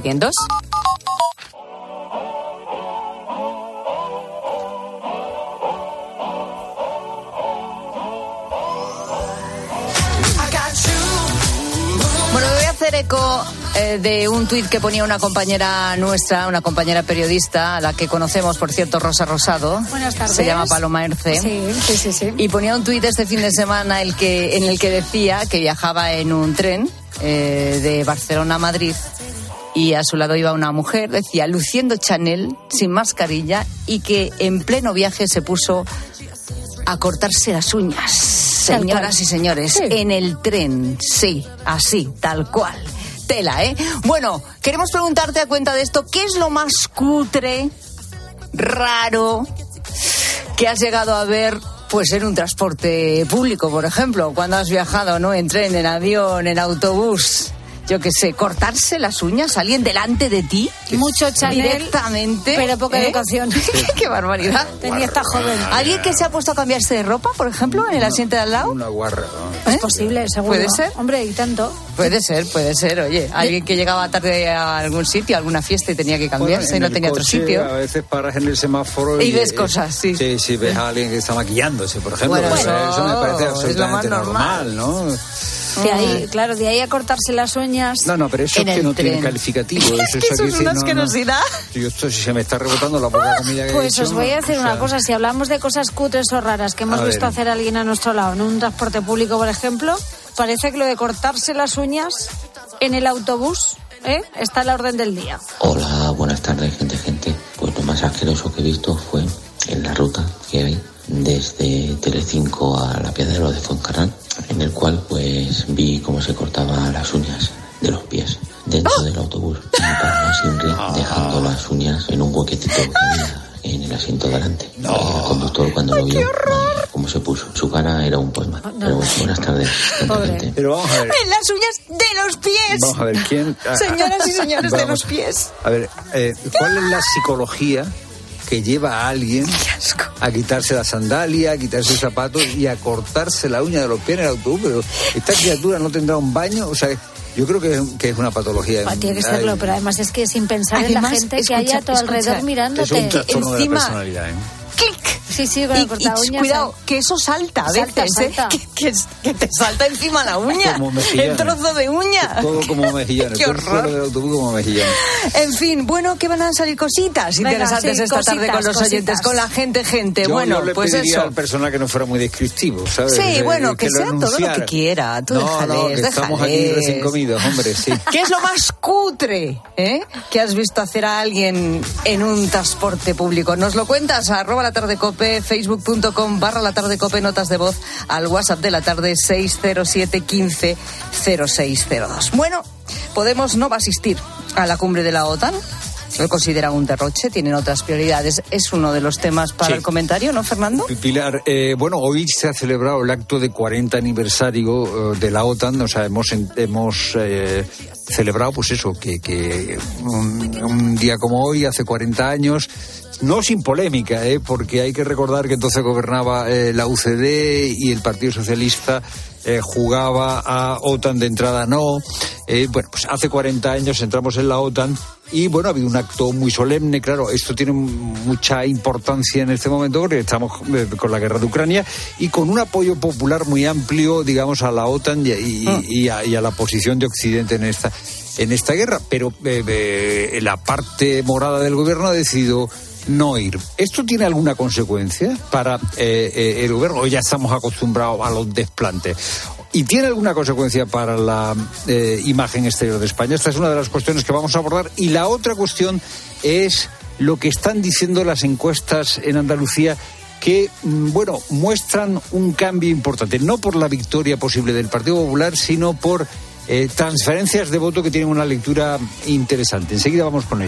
Bueno, me voy a hacer eco eh, de un tuit que ponía una compañera nuestra, una compañera periodista, a la que conocemos, por cierto, Rosa Rosado. Buenas tardes. Se llama Paloma Erce. Sí, sí, sí, sí. Y ponía un tuit este fin de semana el que, en el que decía que viajaba en un tren eh, de Barcelona a Madrid y a su lado iba una mujer, decía, luciendo Chanel, sin mascarilla, y que en pleno viaje se puso a cortarse las uñas. Señoras y señores, sí. En el tren, sí, así, tal cual. Tela, ¿eh? Bueno, queremos preguntarte a cuenta de esto, ¿qué es lo más cutre, raro, que has llegado a ver, pues, en un transporte público, por ejemplo, cuando has viajado, ¿no? En tren, en avión, en autobús? yo qué sé, cortarse las uñas, alguien delante de ti. Mucho Chanel. Directamente. Pero poca ¿eh? educación. Qué barbaridad. Tenía esta joven. ¿Alguien que se ha puesto a cambiarse de ropa, por ejemplo, en el asiento de al lado? Una guarra. ¿no? Es posible, seguro. ¿Puede ser? Hombre, y tanto. Puede ser, puede ser, oye. Alguien que llegaba tarde a algún sitio, a alguna fiesta y tenía que cambiarse Bueno, y no tenía coche, otro sitio. A veces paras en el semáforo y, y ves eh, cosas, sí. Sí, sí, ves a alguien que está maquillándose, por ejemplo. Bueno, eso, eso, eso me parece es lo más absolutamente normal, normal, ¿no? De ahí, claro, de ahí a cortarse las uñas. No, no, pero eso en es que el no tren. tiene calificativo. Es que eso es una asquerosidad. No, no. Yo esto, si se me está rebotando la poca comida que he Pues hecho, os voy a decir o una sea, cosa, si hablamos de cosas cutres o raras que hemos A visto ver. hacer a alguien a nuestro lado, en un transporte público, por ejemplo, parece que lo de cortarse las uñas en el autobús, ¿eh? Está a la orden del día. Hola, buenas tardes, gente, gente. Pues lo más asqueroso que he visto fue en la ruta que hay desde Telecinco a la Piedra de Fuencarral, en el cual pues vi cómo se cortaban las uñas de los pies dentro ¡Oh! del autobús, para más simple, dejando las uñas en un huequecito que había en el asiento delante. El conductor, cuando lo vio, madre, cómo se puso. Su cara era un poema. Pero bueno, buenas tardes, gente, gente. Pero vamos a ver. En las uñas de los pies. Vamos a ver, ¿quién? Señoras y señores de Vamos. los pies. A ver, eh, ¿cuál es la psicología que lleva a alguien a quitarse la sandalia, a quitarse el zapato y a cortarse la uña de los pies en el autobús? Pero esta criatura no tendrá un baño, o sea, yo creo que es, que es una patología. Ah, tiene que serlo, Ay, pero además es que sin pensar en Además, la gente escucha, que haya a tu escucha, alrededor es mirándote. un trastorno de encima- la personalidad, ¿eh? ¡Clic! Sí, sí, con el Y, corta y uñas. cuidado, que eso salta a Salta, veces, salta. ¿eh? Que, que- que te salta encima la uña. Como mejillones. El trozo de uña. Todo como mejillones, Qué todo el suelo horror. del autobús como mejillones. En fin, bueno, que van a salir cositas Venga, interesantes sí, esta tarde cositas, con los cositas. oyentes, con la gente, gente. Yo, bueno, yo le pues pediría eso. al personal que no fuera muy descriptivo, ¿sabes? Sí, Eh, bueno, que, lo sea todo lo que anunciara. quiera. Tú no, déjales, no, que estamos aquí déjales. recién comidos, hombre, sí. ¿Qué es lo más cutre eh, que has visto hacer a alguien en un transporte público? Nos lo cuentas a arroba la tarde cope, facebook.com barra la tarde cope, notas de voz al WhatsApp de la tarde seis cero siete quince cero seis cero dos. Bueno, Podemos no va a asistir a la cumbre de la OTAN. Lo considera un derroche, tienen otras prioridades. Es uno de los temas para Sí. el comentario, ¿no, Fernando? Pilar, eh, bueno, hoy se ha celebrado el acto de cuarenta aniversario eh, de la OTAN. O sea, hemos, hemos eh, celebrado, pues eso, que, que un, un día como hoy, hace cuarenta años, no sin polémica, eh, porque hay que recordar que entonces gobernaba eh, la U C D y el Partido Socialista eh, jugaba a OTAN de entrada no. Eh, bueno, pues hace cuarenta años entramos en la OTAN. Y bueno, ha habido un acto muy solemne, claro, esto tiene mucha importancia en este momento porque estamos con la guerra de Ucrania y con un apoyo popular muy amplio, digamos, a la OTAN y, y, Mm. y, a, y a la posición de Occidente en esta, en esta guerra. Pero eh, eh, la parte morada del gobierno ha decidido no ir. ¿Esto tiene alguna consecuencia para eh, eh, el gobierno o ya estamos acostumbrados a los desplantes? ¿Y tiene alguna consecuencia para la eh, imagen exterior de España? Esta es una de las cuestiones que vamos a abordar. Y la otra cuestión es lo que están diciendo las encuestas en Andalucía, que, bueno, muestran un cambio importante. No por la victoria posible del Partido Popular, sino por eh, transferencias de voto que tienen una lectura interesante. Enseguida vamos con ello.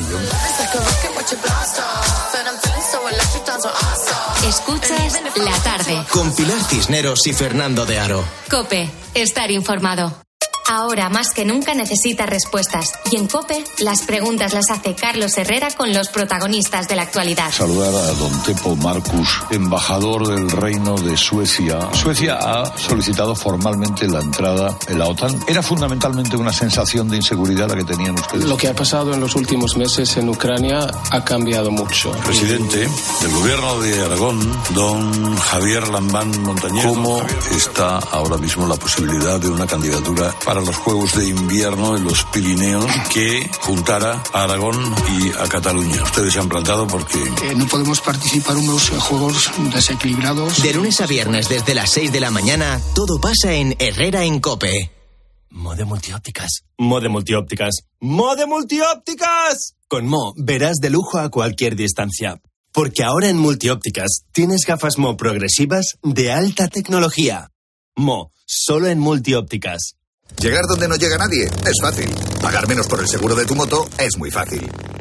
Escuchas La Tarde. Con Pilar Cisneros y Fernando de Aro. COPE. Estar informado. Ahora más que nunca necesita respuestas. Y en COPE, las preguntas las hace Carlos Herrera con los protagonistas de la actualidad. Saludar a don Teppo Marcus, embajador del Reino de Suecia. Suecia ha solicitado formalmente la entrada en la OTAN. ¿Era fundamentalmente una sensación de inseguridad la que tenían ustedes? Lo que ha pasado en los últimos meses en Ucrania ha cambiado mucho. Presidente del gobierno de Aragón, don Javier Lambán Montañez. ¿Cómo está ahora mismo la posibilidad de una candidatura para los Juegos de Invierno en los Pirineos que juntara a Aragón y a Cataluña? Ustedes se han plantado porque... Eh, no podemos participar en unos juegos desequilibrados. De lunes a viernes desde las seis de la mañana, todo pasa en Herrera en COPE. Mo de Multiópticas. Mo de Multiópticas. ¡Mo de Multiópticas! Con Mo verás de lujo a cualquier distancia. Porque ahora en Multiópticas tienes gafas Mo progresivas de alta tecnología. Mo, solo en Multiópticas. Llegar donde no llega nadie es fácil. Pagar menos por el seguro de tu moto es muy fácil.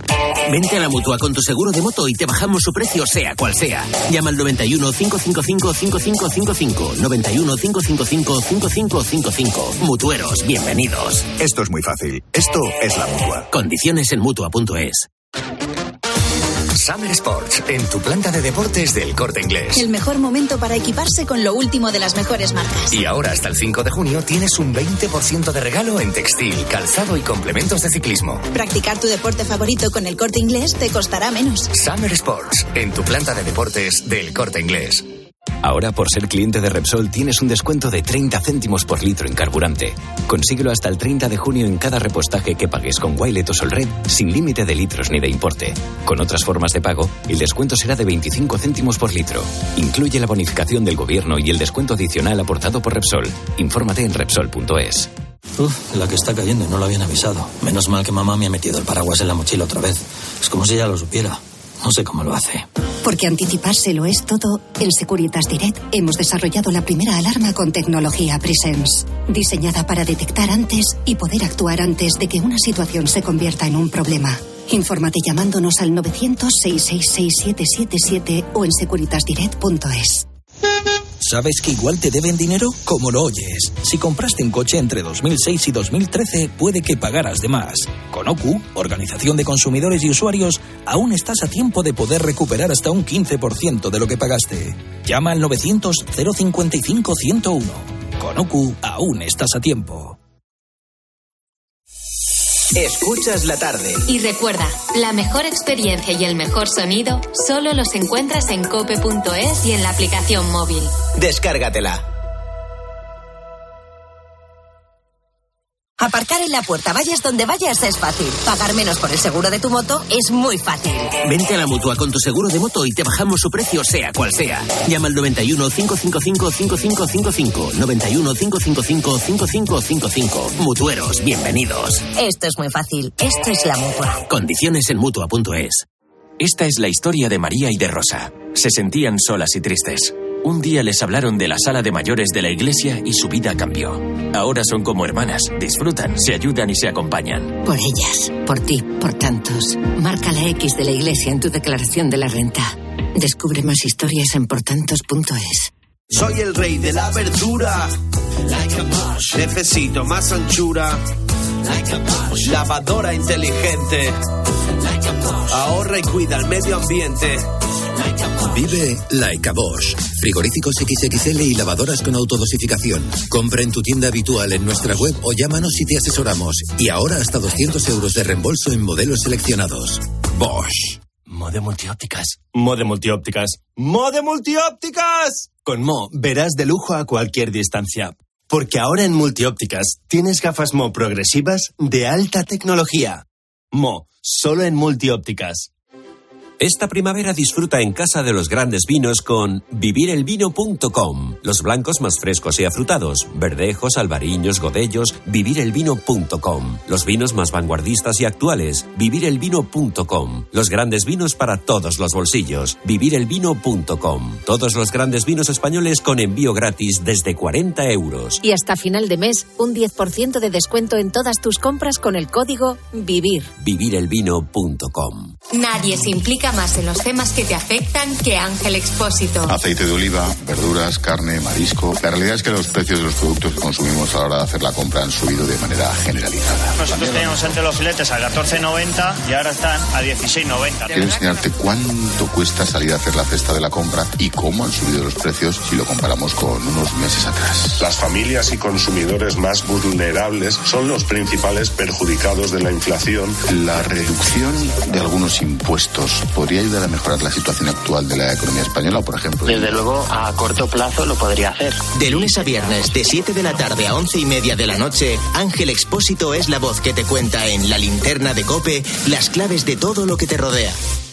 Vente a la Mutua con tu seguro de moto y te bajamos su precio sea cual sea. Llama al noventa y uno, cinco cinco cinco, cinco cinco cinco cinco. noventa y uno, cinco cinco cinco, cinco cinco cinco cinco. Mutueros, bienvenidos. Esto es muy fácil. Esto es la Mutua. Condiciones en Mutua punto es. Summer Sports, en tu planta de deportes del Corte Inglés. El mejor momento para equiparse con lo último de las mejores marcas. Y ahora hasta el cinco de junio tienes un veinte por ciento de regalo en textil, calzado y complementos de ciclismo. Practicar tu deporte favorito con el Corte Inglés te costará menos. Summer Sports, en tu planta de deportes del Corte Inglés. Ahora, por ser cliente de Repsol, tienes un descuento de treinta céntimos por litro en carburante. Consíguelo hasta el treinta de junio en cada repostaje que pagues con Wilet o Solred, sin límite de litros ni de importe. Con otras formas de pago, el descuento será de veinticinco céntimos por litro. Incluye la bonificación del gobierno y el descuento adicional aportado por Repsol. Infórmate en Repsol punto es. Uf, la que está cayendo y no lo habían avisado. Menos mal que mamá me ha metido el paraguas en la mochila otra vez. Es como si ella lo supiera. No sé cómo lo hace. Porque anticiparse lo es todo, en Securitas Direct hemos desarrollado la primera alarma con tecnología Presence, diseñada para detectar antes y poder actuar antes de que una situación se convierta en un problema. Infórmate llamándonos al novecientos, seiscientos sesenta y seis, siete siete siete o en securitas direct punto es. ¿Sabes que igual te deben dinero? Como lo oyes. Si compraste un coche entre dos mil seis y dos mil trece, puede que pagaras de más. Con O C U, Organización de Consumidores y Usuarios, aún estás a tiempo de poder recuperar hasta un quince por ciento de lo que pagaste. Llama al novecientos, cero cincuenta y cinco, ciento uno. Con O C U, aún estás a tiempo. Escuchas la tarde. Y recuerda, la mejor experiencia y el mejor sonido solo los encuentras en cope punto es y en la aplicación móvil. Descárgatela. Aparcar en la puerta, vayas donde vayas, es fácil. Pagar menos por el seguro de tu moto es muy fácil. Vente a la Mutua con tu seguro de moto y te bajamos su precio sea cual sea. Llama al noventa y uno, cinco cinco cinco, cinco cinco cinco cinco. noventa y uno, cinco cinco cinco, cinco cinco cinco cinco. Mutueros, bienvenidos. Esto es muy fácil. Esto es la Mutua. Condiciones en Mutua punto es. Esta es la historia de María y de Rosa. Se sentían solas y tristes. Un día les hablaron de la sala de mayores de la iglesia y su vida cambió. Ahora son como hermanas, disfrutan, se ayudan y se acompañan. Por ellas, por ti, por tantos. Marca la X de la iglesia en tu declaración de la renta. Descubre más historias en portantos punto es. Soy el rey de la verdura. Necesito más anchura. Lavadora inteligente. Ahorra y cuida el medio ambiente. Vive Like a Bosch. Frigoríficos equis equis ele y lavadoras con autodosificación. Compra en tu tienda habitual en nuestra web o llámanos y te asesoramos. Y ahora hasta doscientos euros de reembolso en modelos seleccionados. Bosch. Mode Multiópticas. Mode Multiópticas. Mode Multiópticas. Con Mo verás de lujo a cualquier distancia. Porque ahora en Multiópticas tienes gafas Mo progresivas de alta tecnología. Mo, solo en Multiópticas. Esta primavera disfruta en Casa de los Grandes Vinos con vivir el vino punto com. Los blancos más frescos y afrutados, verdejos, albariños, godellos, vivir el vino punto com. Los vinos más vanguardistas y actuales, vivir el vino punto com. Los grandes vinos para todos los bolsillos, vivir el vino punto com. Todos los grandes vinos españoles con envío gratis desde cuarenta euros. Y hasta final de mes, un diez por ciento de descuento en todas tus compras con el código VIVIR. vivir el vino punto com. Nadie se implica más en los temas que te afectan que Ángel Expósito. Aceite de oliva, verduras, carne, marisco. La realidad es que los precios de los productos que consumimos a la hora de hacer la compra han subido de manera generalizada. Nosotros teníamos antes los filetes a catorce noventa y ahora están a dieciséis noventa. Quiero enseñarte cuánto cuesta salir a hacer la cesta de la compra y cómo han subido los precios si lo comparamos con unos meses atrás. Las familias y consumidores más vulnerables son los principales perjudicados de la inflación. La reducción de algunos impuestos podría ayudar a mejorar la situación actual de la economía española, por ejemplo. Desde luego, a corto plazo lo podría hacer. De lunes a viernes, de siete de la tarde a once y media de la noche, Ángel Expósito es la voz que te cuenta en La Linterna de COPE las claves de todo lo que te rodea.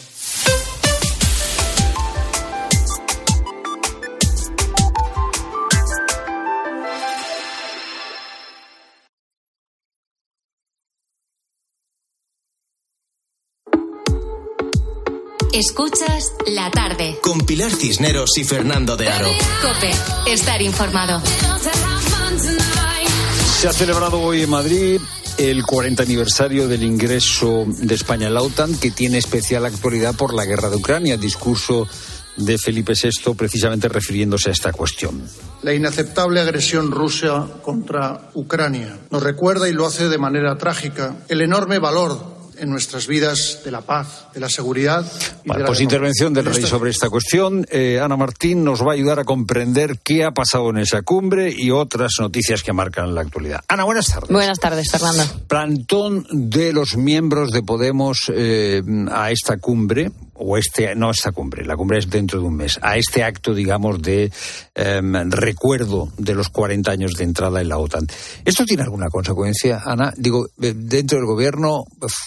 Escuchas La Tarde. Con Pilar Cisneros y Fernando de Aro. COPE. Estar informado. Se ha celebrado hoy en Madrid el cuarenta aniversario del ingreso de España en la OTAN, que tiene especial actualidad por la guerra de Ucrania. Discurso de Felipe sexto precisamente refiriéndose a esta cuestión. La inaceptable agresión rusa contra Ucrania nos recuerda, y lo hace de manera trágica, el enorme valor en nuestras vidas de la paz, de la seguridad. Y vale, de la pues intervención del rey sobre esta cuestión. Eh, Ana Martín nos va a ayudar a comprender qué ha pasado en esa cumbre y otras noticias que marcan la actualidad. Ana, buenas tardes. Buenas tardes, Fernando. Plantón de los miembros de Podemos eh, a esta cumbre, o este, no esta cumbre, la cumbre es dentro de un mes, a este acto, digamos, de eh, recuerdo de los cuarenta años de entrada en la OTAN. ¿Esto tiene alguna consecuencia, Ana? Digo, dentro del gobierno,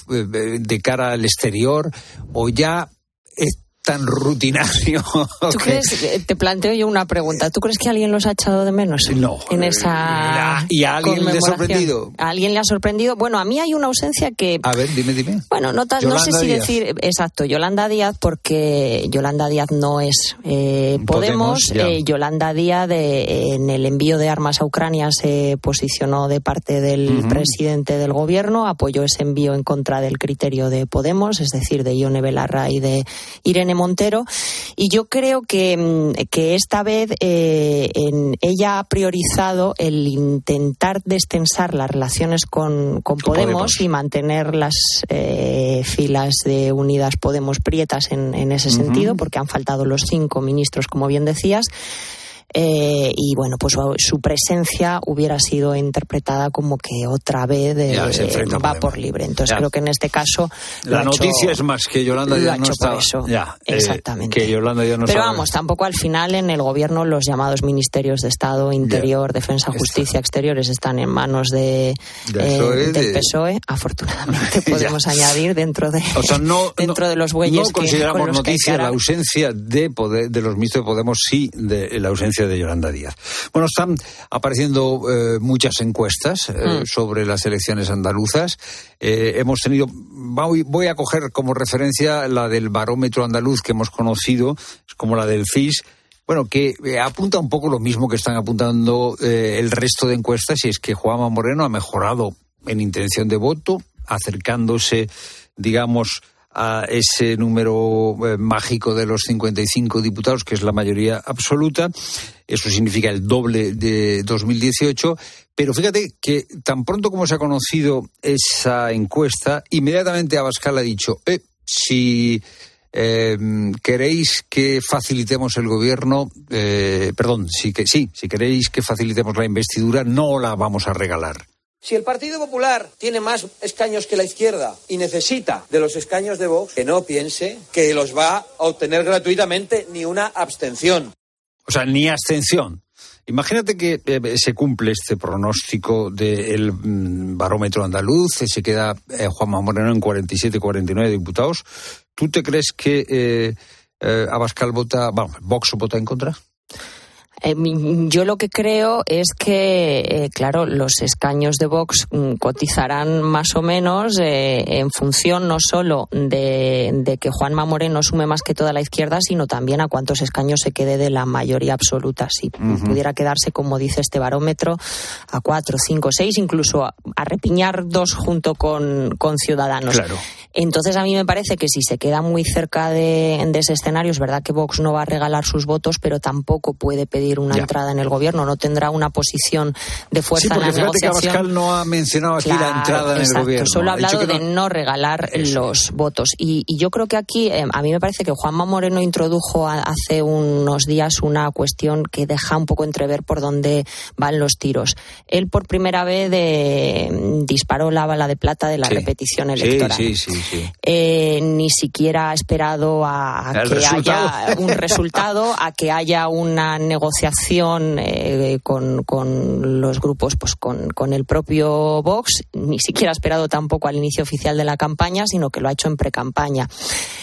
de cara al exterior, o ya es tan rutinario? ¿Tú crees, te planteo yo una pregunta, ¿tú crees que alguien los ha echado de menos? No. En esa ¿Y a alguien le ha sorprendido? ¿A alguien le ha sorprendido? Bueno, a mí hay una ausencia que... A ver, dime, dime. Bueno, no, ta, no sé si Díaz. decir... Exacto, Yolanda Díaz, porque Yolanda Díaz no es eh, Podemos. Podemos eh, Yolanda Díaz, eh, en el envío de armas a Ucrania, se posicionó de parte del uh-huh. presidente del gobierno, apoyó ese envío en contra del criterio de Podemos, es decir, de Ione Belarra y de Irene Montero, y yo creo que, que esta vez eh, en, ella ha priorizado el intentar destensar las relaciones con, con Podemos, Podemos y mantener las eh, filas de Unidas Podemos prietas en, en ese uh-huh. sentido, porque han faltado los cinco ministros, como bien decías. Eh, y bueno, pues su presencia hubiera sido interpretada como que otra vez eh, va por libre. Entonces ya. creo que en este caso la noticia hecho, es más que Yolanda Díaz no está. Eso. Ya, exactamente. Eh, que Yolanda Díaz no Pero sabe. vamos, tampoco al final en el gobierno los llamados ministerios de Estado, Interior, ya. Defensa, Justicia, Exteriores están en manos de, de eh, del de... P S O E. Afortunadamente podemos añadir dentro de o sea, no, dentro no, de los bueyes no consideramos que, con los noticia que la ausencia de poder, de los ministros de Podemos, sí de la ausencia de Yolanda Díaz. Bueno, están apareciendo eh, muchas encuestas eh, mm. sobre las elecciones andaluzas. Eh, hemos tenido, voy, voy a coger como referencia la del barómetro andaluz que hemos conocido, como la del C I S, bueno, que eh, apunta un poco lo mismo que están apuntando eh, el resto de encuestas, y es que Juanma Moreno ha mejorado en intención de voto, acercándose, digamos, a ese número eh, mágico de los cincuenta y cinco diputados, que es la mayoría absoluta. Eso significa el doble de dos mil dieciocho. Pero fíjate que tan pronto como se ha conocido esa encuesta, inmediatamente Abascal ha dicho, eh, si eh, queréis que facilitemos el gobierno, eh, perdón, si, que, sí, si queréis que facilitemos la investidura, no la vamos a regalar. Si el Partido Popular tiene más escaños que la izquierda y necesita de los escaños de Vox, que no piense que los va a obtener gratuitamente ni una abstención. O sea, ni abstención. Imagínate que eh, se cumple este pronóstico del mm, barómetro andaluz, se queda eh, Juanma Moreno en cuarenta y siete, cuarenta y nueve diputados. ¿Tú te crees que eh, eh, Abascal vota, vamos, Vox vota en contra? Eh, yo lo que creo es que, eh, claro, los escaños de Vox mm, cotizarán más o menos eh, en función no solo de, de que Juanma Moreno sume más que toda la izquierda, sino también a cuántos escaños se quede de la mayoría absoluta. Si uh-huh. pudiera quedarse, como dice este barómetro, a cuatro, cinco, seis, incluso a, a repiñar dos junto con, con Ciudadanos. Claro. Entonces a mí me parece que si se queda muy cerca de, de ese escenario, es verdad que Vox no va a regalar sus votos, pero tampoco puede pedir una ya. entrada en el gobierno, no tendrá una posición de fuerza sí, en la negociación. Que Abascal no ha mencionado aquí claro, la entrada en exacto, el gobierno. Solo ha hablado ha de no... no regalar Eso. los votos. Y, y yo creo que aquí, eh, a mí me parece que Juanma Moreno introdujo a, hace unos días una cuestión que deja un poco entrever por dónde van los tiros. Él por primera vez eh, disparó la bala de plata de la sí. repetición electoral. Sí, sí, sí. sí. Eh, ni siquiera ha esperado a, a que resultado. haya un resultado, a que haya una negociación eh, con, con los grupos, pues con, con el propio Vox. Ni siquiera ha esperado tampoco al inicio oficial de la campaña, sino que lo ha hecho en precampaña.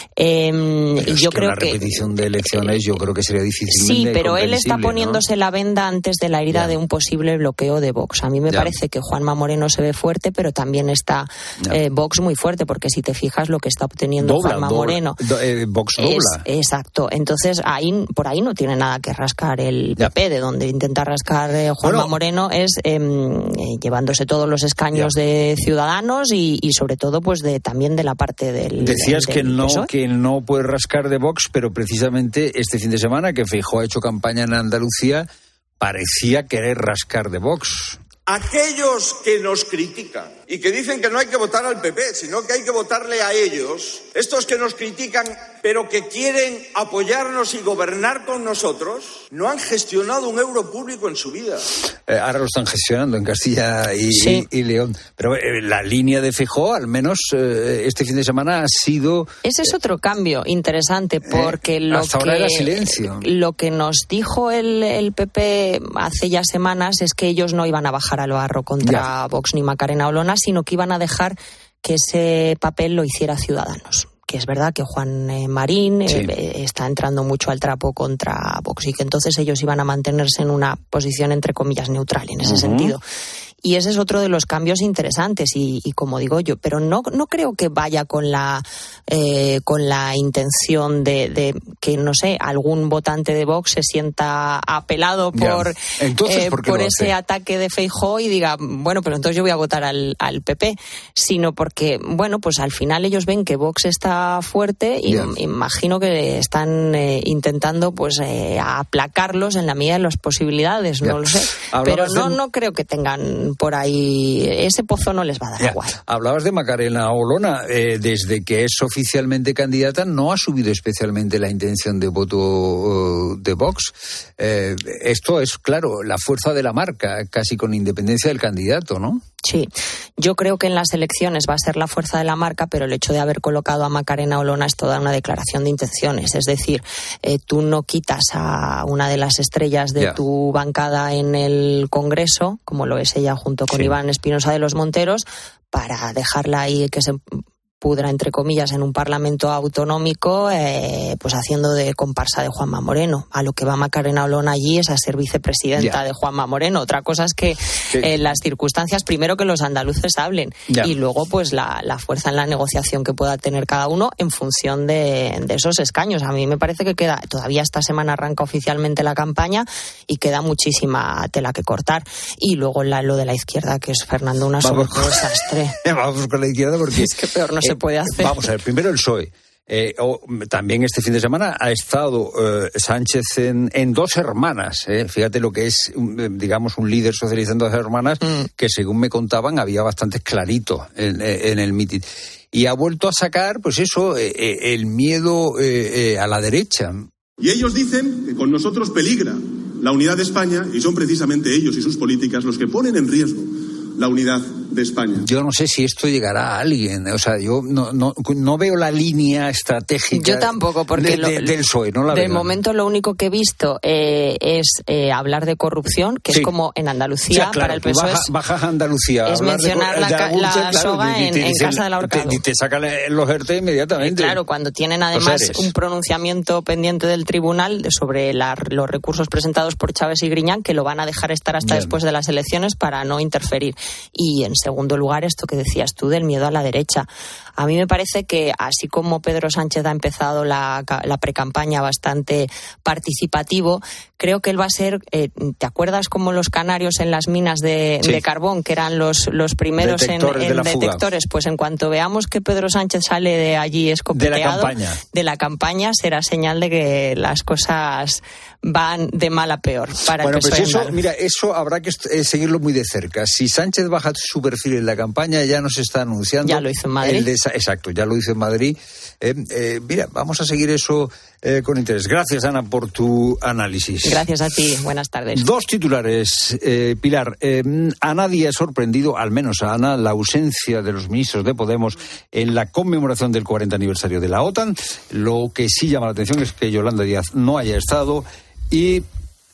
Eh, pero es yo que creo una que repetición de elecciones yo creo que sería difícil. Sí, pero él está poniéndose ¿no? la venda antes de la herida ya. de un posible bloqueo de Vox. A mí me ya. parece que Juanma Moreno se ve fuerte, pero también está eh, Vox muy fuerte, porque si te fijas lo que está obteniendo dobla, Juanma dobla, Moreno. Do, eh, Vox dobla. Es, exacto. Entonces, ahí por ahí no tiene nada que rascar el ya. P P, de donde intenta rascar eh, Juanma bueno. Moreno es eh, eh, llevándose todos los escaños ya. de Ciudadanos y, y sobre todo pues de también de la parte del Decías del, que del no P S O E. que no puede rascar de Vox, pero precisamente este fin de semana que Feijóo ha hecho campaña en Andalucía parecía querer rascar de Vox. Aquellos que nos critican y que dicen que no hay que votar al P P, sino que hay que votarle a ellos, estos que nos critican pero que quieren apoyarnos y gobernar con nosotros, no han gestionado un euro público en su vida. Eh, ahora lo están gestionando en Castilla y, sí. y, y León. Pero eh, la línea de Feijóo, al menos eh, este fin de semana, ha sido... Ese es otro cambio interesante, porque eh, lo, hasta que, ahora era silencio. lo que nos dijo el, el P P hace ya semanas es que ellos no iban a bajar al barro contra ya. Vox ni Macarena Olona, sino que iban a dejar que ese papel lo hiciera Ciudadanos. Que es verdad que Juan eh, Marín sí. eh, está entrando mucho al trapo contra Vox y que entonces ellos iban a mantenerse en una posición entre comillas neutral en ese uh-huh. sentido. Y ese es otro de los cambios interesantes y, y como digo yo, pero no no creo que vaya con la eh, con la intención de, de que, no sé, algún votante de Vox se sienta apelado por, entonces, eh, ¿por, por ese ataque de Feijóo y diga, bueno, pero entonces yo voy a votar al, al P P, sino porque, bueno, pues al final ellos ven que Vox está fuerte y yeah. imagino que están eh, intentando pues eh, aplacarlos en la medida de las posibilidades, yeah. no lo sé, pero no, de... no creo que tengan por ahí, ese pozo no les va a dar ya. igual. Hablabas de Macarena Olona, eh, desde que es oficialmente candidata no ha subido especialmente la intención de voto uh, de Vox. Eh, esto es, claro, la fuerza de la marca, casi con independencia del candidato, ¿no? Sí, yo creo que en las elecciones va a ser la fuerza de la marca, pero el hecho de haber colocado a Macarena Olona es toda una declaración de intenciones. Es decir, eh, tú no quitas a una de las estrellas de yeah. tu bancada en el Congreso, como lo es ella junto con sí. Iván Espinosa de los Monteros, para dejarla ahí que se pudra, entre comillas, en un parlamento autonómico, eh, pues haciendo de comparsa de Juanma Moreno. A lo que va Macarena Olona allí es a ser vicepresidenta yeah. de Juanma Moreno. Otra cosa es que sí. eh, las circunstancias, primero que los andaluces hablen yeah. y luego pues la, la fuerza en la negociación que pueda tener cada uno en función de, de esos escaños. A mí me parece que queda, todavía esta semana arranca oficialmente la campaña y queda muchísima tela que cortar. Y luego la, lo de la izquierda, que es Fernando Una sobre todo desastre. Vamos con la izquierda porque... Es que peor no eh, se puede hacer. Vamos a ver, primero el P S O E. Eh, oh, también este fin de semana ha estado eh, Sánchez en, en Dos Hermanas. Eh. Fíjate lo que es, digamos, un líder socialista en Dos Hermanas, mm. que según me contaban había bastante clarito en, en el mitin. Y ha vuelto a sacar, pues eso, eh, el miedo eh, eh, a la derecha. Y ellos dicen que con nosotros peligra la unidad de España y son precisamente ellos y sus políticas los que ponen en riesgo la unidad de España. Yo no sé si esto llegará a alguien, o sea, yo no no, no veo la línea estratégica. Yo tampoco, porque de, lo, de, del P S O E, no la de veo. momento lo único que he visto eh, es eh, hablar de corrupción, que sí. es como en Andalucía, o sea, claro, para el P S O E baja, es, bajas a Andalucía, es mencionar de, la, de la, la claro, soga en, en casa del ahorcado. Y te, te sacan los E R T E inmediatamente. Eh, claro, cuando tienen además un pronunciamiento pendiente del tribunal sobre la, los recursos presentados por Chávez y Griñán, que lo van a dejar estar hasta Bien. después de las elecciones para no interferir. Y en segundo lugar, esto que decías tú del miedo a la derecha. A mí me parece que así como Pedro Sánchez ha empezado la, la precampaña bastante participativo, creo que él va a ser, eh, ¿te acuerdas como los canarios en las minas de, sí. de carbón, que eran los, los primeros detectores en, en de detectores? Pues en cuanto veamos que Pedro Sánchez sale de allí escopeteado, de la campaña, de la campaña será señal de que las cosas van de mal a peor para bueno, el P S O E. Pues eso, mira, eso habrá que seguirlo muy de cerca. Si Sánchez baja su perfil en la campaña, ya nos está anunciando. Ya lo hizo en Madrid. El de, exacto, ya lo hizo en Madrid. Eh, eh, mira, vamos a seguir eso eh, con interés. Gracias, Ana, por tu análisis. Gracias a ti. Buenas tardes. Dos titulares, eh, Pilar. Eh, a nadie ha sorprendido, al menos a Ana, la ausencia de los ministros de Podemos en la conmemoración del cuarenta aniversario de la OTAN. Lo que sí llama la atención es que Yolanda Díaz no haya estado y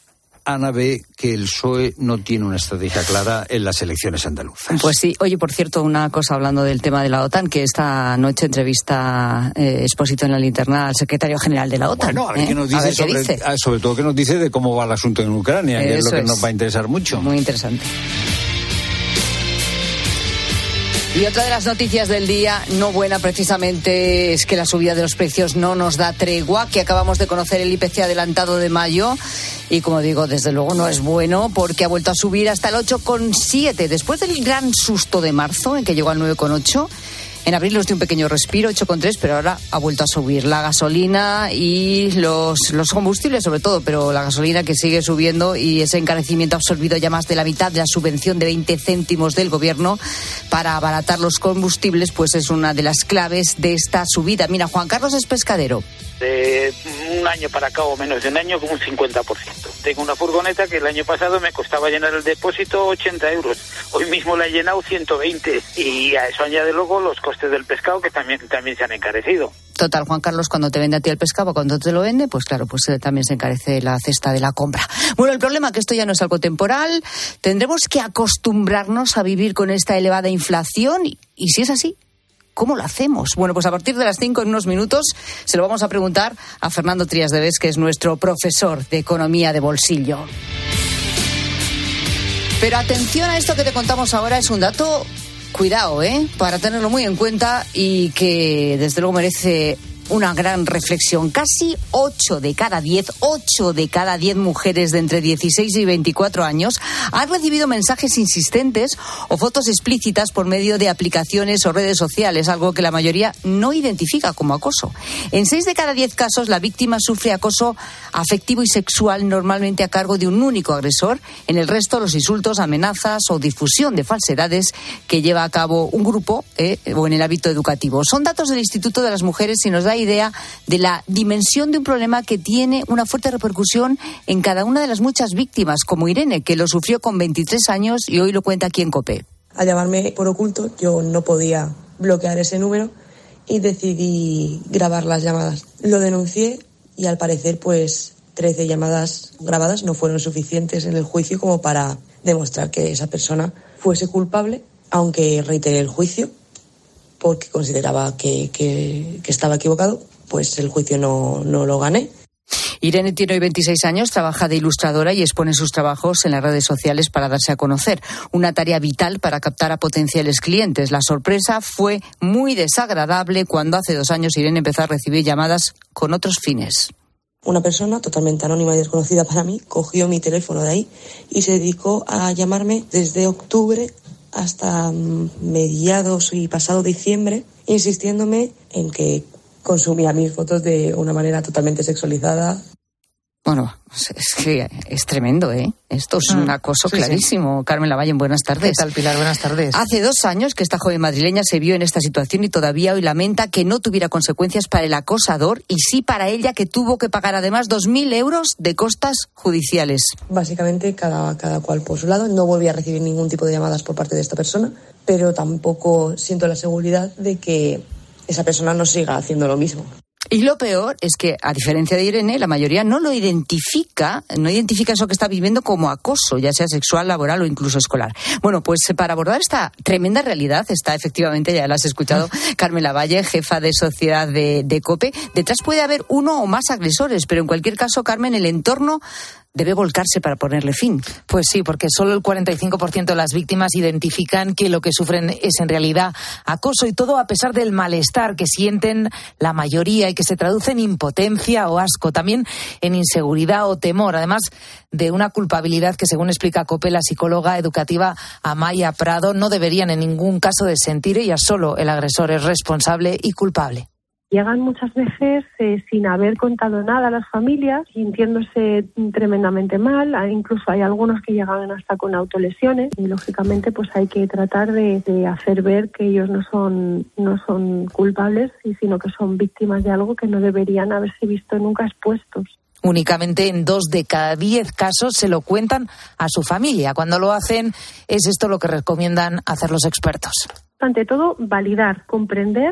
Ana ve que el P S O E no tiene una estrategia clara en las elecciones andaluzas. Pues sí. Oye, por cierto, una cosa hablando del tema de la OTAN, que esta noche entrevista eh, Expósito en la Linterna al secretario general de la OTAN. Bueno, a ver ¿eh? qué nos dice, a ver sobre, qué dice. sobre todo qué nos dice de cómo va el asunto en Ucrania, que Eso es lo que es. nos va a interesar mucho. Muy interesante. Y otra de las noticias del día, no buena precisamente, es que la subida de los precios no nos da tregua, que acabamos de conocer el I P C adelantado de mayo y, como digo, desde luego no es bueno porque ha vuelto a subir hasta el ocho coma siete después del gran susto de marzo en que llegó al nueve coma ocho. En abril nos dio un pequeño respiro, ocho coma tres, pero ahora ha vuelto a subir la gasolina y los, los combustibles sobre todo, pero la gasolina que sigue subiendo y ese encarecimiento ha absorbido ya más de la mitad de la subvención de veinte céntimos del gobierno para abaratar los combustibles, pues es una de las claves de esta subida. Mira, Juan Carlos es pescadero. De un año para acá o menos de un año como un cincuenta por ciento. Tengo una furgoneta que el año pasado me costaba llenar el depósito ochenta euros. Hoy mismo la he llenado ciento veinte. Y a eso añade luego los costes del pescado que también, también se han encarecido. Total, Juan Carlos, cuando te vende a ti el pescado, cuando te lo vende, pues claro, pues eh, también se encarece la cesta de la compra. Bueno, el problema es que esto ya no es algo temporal. Tendremos que acostumbrarnos a vivir con esta elevada inflación y, y si es así, ¿cómo lo hacemos? Bueno, pues a partir de las cinco, en unos minutos, se lo vamos a preguntar a Fernando Trías de Bes, que es nuestro profesor de economía de bolsillo. Pero atención a esto que te contamos ahora, es un dato, cuidado, ¿eh? Para tenerlo muy en cuenta y que desde luego merece una gran reflexión. Casi ocho de cada diez, ocho de cada diez mujeres de entre dieciséis y veinticuatro años han recibido mensajes insistentes o fotos explícitas por medio de aplicaciones o redes sociales, algo que la mayoría no identifica como acoso. En seis de cada diez casos, la víctima sufre acoso afectivo y sexual, normalmente a cargo de un único agresor. En el resto, los insultos, amenazas o difusión de falsedades que lleva a cabo un grupo eh, o en el ámbito educativo. Son datos del Instituto de las Mujeres y nos da idea de la dimensión de un problema que tiene una fuerte repercusión en cada una de las muchas víctimas, como Irene, que lo sufrió con veintitrés años y hoy lo cuenta aquí en COPE. Al llamarme por oculto, yo no podía bloquear ese número y decidí grabar las llamadas. Lo denuncié y al parecer, pues, trece llamadas grabadas no fueron suficientes en el juicio como para demostrar que esa persona fuese culpable, aunque reiteré el juicio porque consideraba que, que, que estaba equivocado, pues el juicio no, no lo gané. Irene tiene hoy veintiséis años, trabaja de ilustradora y expone sus trabajos en las redes sociales para darse a conocer. Una tarea vital para captar a potenciales clientes. La sorpresa fue muy desagradable cuando hace dos años Irene empezó a recibir llamadas con otros fines. Una persona totalmente anónima y desconocida para mí cogió mi teléfono de ahí y se dedicó a llamarme desde octubre hasta mediados y pasado diciembre, insistiéndome en que consumía mis fotos de una manera totalmente sexualizada. Bueno, es que es tremendo, ¿eh? Esto es un acoso sí, clarísimo. Sí. Carmen Lavalle, buenas tardes. ¿Qué tal, Pilar? Buenas tardes. Hace dos años que esta joven madrileña se vio en esta situación y todavía hoy lamenta que no tuviera consecuencias para el acosador y sí para ella, que tuvo que pagar además dos mil euros de costas judiciales. Básicamente, cada, cada cual por su lado. No volví a recibir ningún tipo de llamadas por parte de esta persona, pero tampoco siento la seguridad de que esa persona no siga haciendo lo mismo. Y lo peor es que, a diferencia de Irene, la mayoría no lo identifica, no identifica eso que está viviendo como acoso, ya sea sexual, laboral o incluso escolar. Bueno, pues para abordar esta tremenda realidad está efectivamente, ya la has escuchado, Carmen Lavalle, jefa de sociedad de, de COPE. Detrás puede haber uno o más agresores, pero en cualquier caso, Carmen, el entorno debe volcarse para ponerle fin. Pues sí, porque solo el cuarenta y cinco por ciento de las víctimas identifican que lo que sufren es en realidad acoso, y todo a pesar del malestar que sienten la mayoría y que se traduce en impotencia o asco, también en inseguridad o temor, además de una culpabilidad que, según explica COPE, la psicóloga educativa Amaya Prado, no deberían en ningún caso de sentir. Ella solo el agresor es responsable y culpable. Llegan muchas veces eh, sin haber contado nada a las familias, sintiéndose tremendamente mal. Incluso hay algunos que llegan hasta con autolesiones y, lógicamente, pues hay que tratar de, de hacer ver que ellos no son no son culpables, sino que son víctimas de algo que no deberían haberse visto nunca expuestos. Únicamente en dos de cada diez casos se lo cuentan a su familia. Cuando lo hacen, es esto lo que recomiendan hacer los expertos. Ante todo, validar, comprender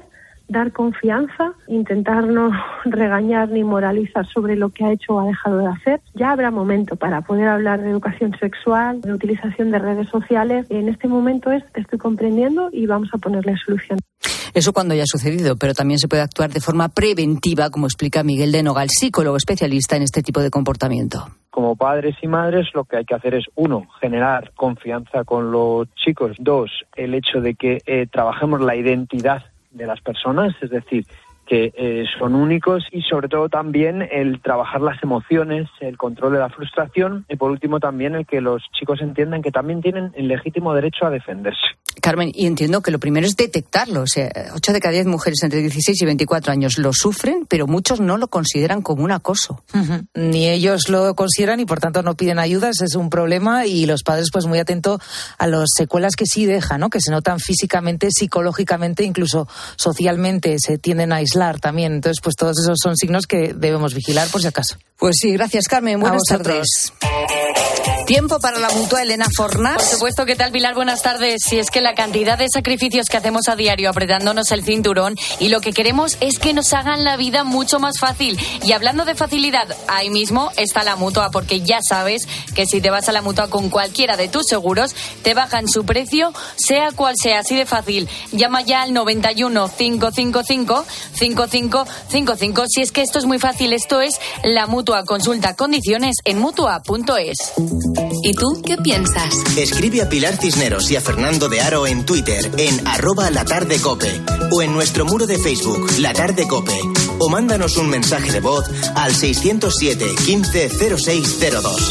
dar confianza, intentar no regañar ni moralizar sobre lo que ha hecho o ha dejado de hacer. Ya habrá momento para poder hablar de educación sexual, de utilización de redes sociales. En este momento es, te estoy comprendiendo y vamos a ponerle solución. Eso cuando haya sucedido, pero también se puede actuar de forma preventiva, como explica Miguel de Nogal, psicólogo especialista en este tipo de comportamiento. Como padres y madres lo que hay que hacer es, uno, generar confianza con los chicos. Dos, el hecho de que eh, trabajemos la identidad de las personas, es decir, que eh, son únicos, y sobre todo también el trabajar las emociones, el control de la frustración, y por último también el que los chicos entiendan que también tienen el legítimo derecho a defenderse. Carmen, y entiendo que lo primero es detectarlo. O sea, ocho de cada diez mujeres entre dieciséis y veinticuatro años lo sufren, pero muchos no lo consideran como un acoso. Uh-huh. Ni ellos lo consideran y por tanto no piden ayuda. Ese es un problema, y los padres pues muy atentos a las secuelas que sí dejan, ¿no? Que se notan físicamente, psicológicamente, incluso socialmente, se tienden a aislar también. Entonces, pues todos esos son signos que debemos vigilar por si acaso. Pues sí, gracias, Carmen. Buenas tardes. Tiempo para la mutua Elena Fornás. Por supuesto, ¿qué tal, Pilar? Buenas tardes. Si es que la cantidad de sacrificios que hacemos a diario apretándonos el cinturón, y lo que queremos es que nos hagan la vida mucho más fácil. Y hablando de facilidad, ahí mismo está la mutua, porque ya sabes que si te vas a la mutua con cualquiera de tus seguros, te bajan su precio, sea cual sea, así de fácil. Llama ya al noventa y uno, cinco cinco cinco, cinco cinco cinco cinco. Si es que esto es muy fácil, esto es la mutua. Consulta condiciones en mutua punto es. ¿Y tú qué piensas? Escribe a Pilar Cisneros y a Fernando de Aro en Twitter, en arroba latardecope, o en nuestro muro de Facebook, La Tarde Cope, o mándanos un mensaje de voz al seiscientos siete, quince, cero seis cero dos.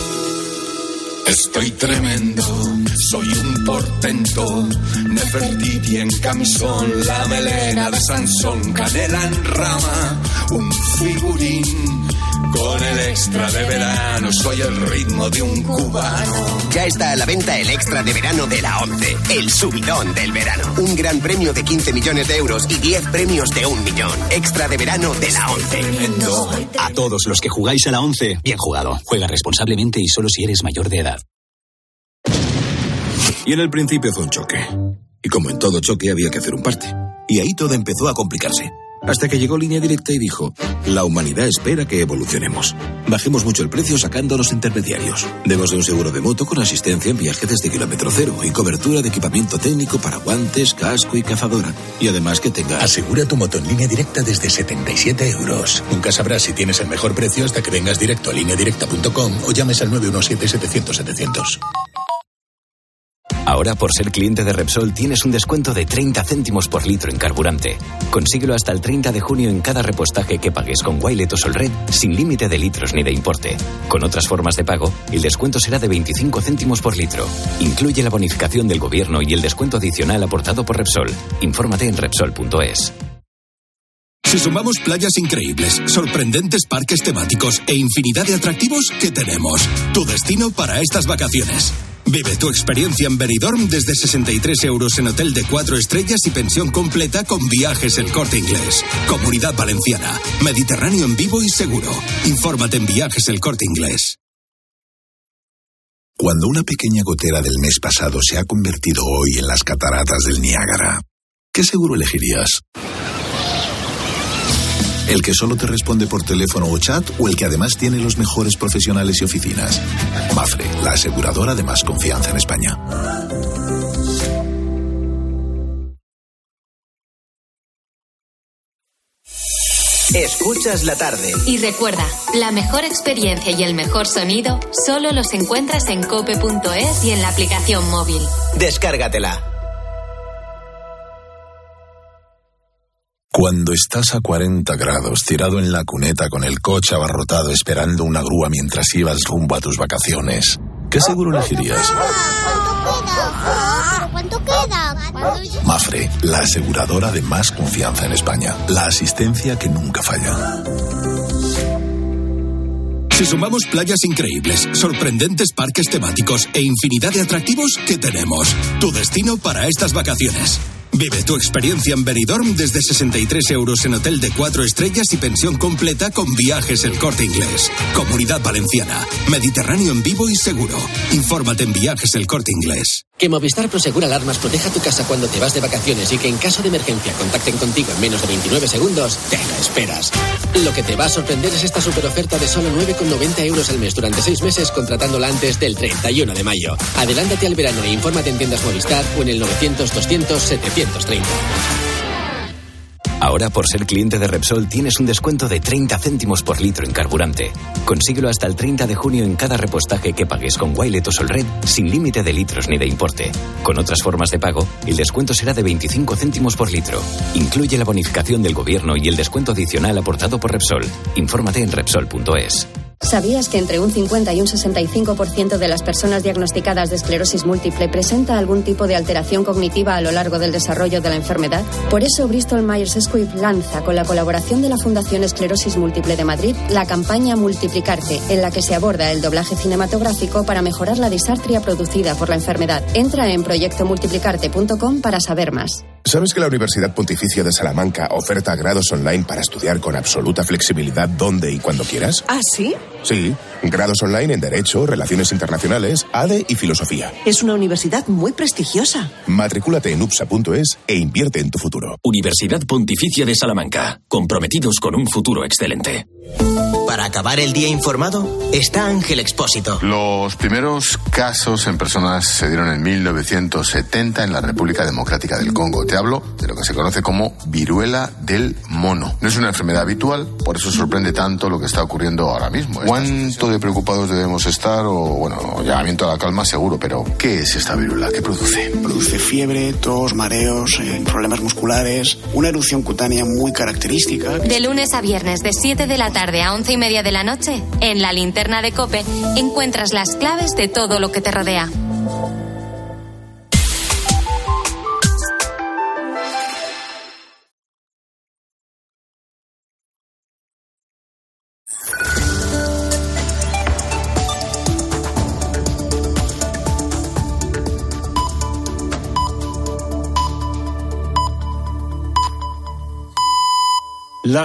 Estoy tremendo, soy un portento, Nefertiti en camisón, la melena de Sansón, canela en rama, un figurín, con el extra de verano, soy el ritmo de un cubano. Ya está a la venta el extra de verano de la ONCE, el subidón del verano. Un gran premio de quince millones de euros y diez premios de un millón. Extra de verano de la ONCE. A todos los que jugáis a la ONCE, bien jugado. Juega responsablemente y solo si eres mayor de edad. Y en el principio fue un choque. Y como en todo choque había que hacer un parte. Y ahí todo empezó a complicarse. Hasta que llegó Línea Directa y dijo, la humanidad espera que evolucionemos. Bajemos mucho el precio sacando los intermediarios. Demos de un seguro de moto con asistencia en viaje desde kilómetro cero y cobertura de equipamiento técnico para guantes, casco y cazadora. Y además que tenga... Asegura tu moto en Línea Directa desde setenta y siete euros. Nunca sabrás si tienes el mejor precio hasta que vengas directo a línea directa punto com o llames al nueve uno siete, setecientos, setecientos. Ahora, por ser cliente de Repsol, tienes un descuento de treinta céntimos por litro en carburante. Consíguelo hasta el treinta de junio en cada repostaje que pagues con Wilet o Solred, sin límite de litros ni de importe. Con otras formas de pago, el descuento será de veinticinco céntimos por litro. Incluye la bonificación del gobierno y el descuento adicional aportado por Repsol. Infórmate en Repsol punto es. Si sumamos playas increíbles, sorprendentes parques temáticos e infinidad de atractivos, ¿qué tenemos? Tu destino para estas vacaciones. Vive tu experiencia en Benidorm desde sesenta y tres euros en hotel de cuatro estrellas y pensión completa con Viajes El Corte Inglés. Comunidad Valenciana. Mediterráneo en vivo y seguro. Infórmate en Viajes El Corte Inglés. Cuando una pequeña gotera del mes pasado se ha convertido hoy en las cataratas del Niágara, ¿qué seguro elegirías? ¿El que solo te responde por teléfono o chat o el que además tiene los mejores profesionales y oficinas? Mafre, la aseguradora de más confianza en España. Escuchas la tarde. Y recuerda, la mejor experiencia y el mejor sonido solo los encuentras en cope punto es y en la aplicación móvil. Descárgatela. Cuando estás a cuarenta grados, tirado en la cuneta con el coche abarrotado esperando una grúa mientras ibas rumbo a tus vacaciones, ¿qué seguro elegirías? ¿Cuánto queda? Mafre, la aseguradora de más confianza en España. La asistencia que nunca falla. Si sumamos playas increíbles, sorprendentes parques temáticos e infinidad de atractivos, ¿qué tenemos? Tu destino para estas vacaciones. Vive tu experiencia en Benidorm desde sesenta y tres euros en hotel de cuatro estrellas y pensión completa con Viajes El Corte Inglés. Comunidad Valenciana. Mediterráneo en vivo y seguro. Infórmate en Viajes El Corte Inglés. Que Movistar Prosegur Alarmas proteja tu casa cuando te vas de vacaciones y que en caso de emergencia contacten contigo en menos de veintinueve segundos, te lo esperas. Lo que te va a sorprender es esta superoferta de solo nueve con noventa euros al mes durante seis meses contratándola antes del treinta y uno de mayo. Adelántate al verano e infórmate en tiendas Movistar o en el novecientos doscientos setecientos treinta. Ahora, por ser cliente de Repsol, tienes un descuento de treinta céntimos por litro en carburante. Consíguelo hasta el treinta de junio en cada repostaje que pagues con Wilet o Solred, sin límite de litros ni de importe. Con otras formas de pago, el descuento será de veinticinco céntimos por litro. Incluye la bonificación del gobierno y el descuento adicional aportado por Repsol. Infórmate en Repsol punto es. ¿Sabías que entre un cincuenta y un sesenta y cinco por ciento de las personas diagnosticadas de esclerosis múltiple presenta algún tipo de alteración cognitiva a lo largo del desarrollo de la enfermedad? Por eso Bristol Myers Squibb lanza, con la colaboración de la Fundación Esclerosis Múltiple de Madrid, la campaña Multiplicarte, en la que se aborda el doblaje cinematográfico para mejorar la disartria producida por la enfermedad. Entra en proyecto multiplicarte punto com para saber más. ¿Sabes que la Universidad Pontificia de Salamanca oferta grados online para estudiar con absoluta flexibilidad donde y cuando quieras? ¿Ah, sí? Sí, grados online en Derecho, Relaciones Internacionales, A D E y Filosofía. Es una universidad muy prestigiosa. Matricúlate en upsa punto es e invierte en tu futuro. Universidad Pontificia de Salamanca, comprometidos con un futuro excelente. Para acabar el día informado, está Ángel Expósito. Los primeros casos en personas se dieron en mil novecientos setenta en la República Democrática del Congo. Te hablo de lo que se conoce como viruela del mono. No es una enfermedad habitual, por eso sorprende tanto lo que está ocurriendo ahora mismo. ¿Cuánto de preocupados debemos estar? O, bueno, llamamiento a la calma seguro, pero ¿qué es esta viruela? ¿Qué produce? Produce fiebre, tos, mareos, eh, problemas musculares, una erupción cutánea muy característica. De lunes a viernes, de siete de la tarde a once y media de la noche, en la linterna de COPE, encuentras las claves de todo lo que te rodea.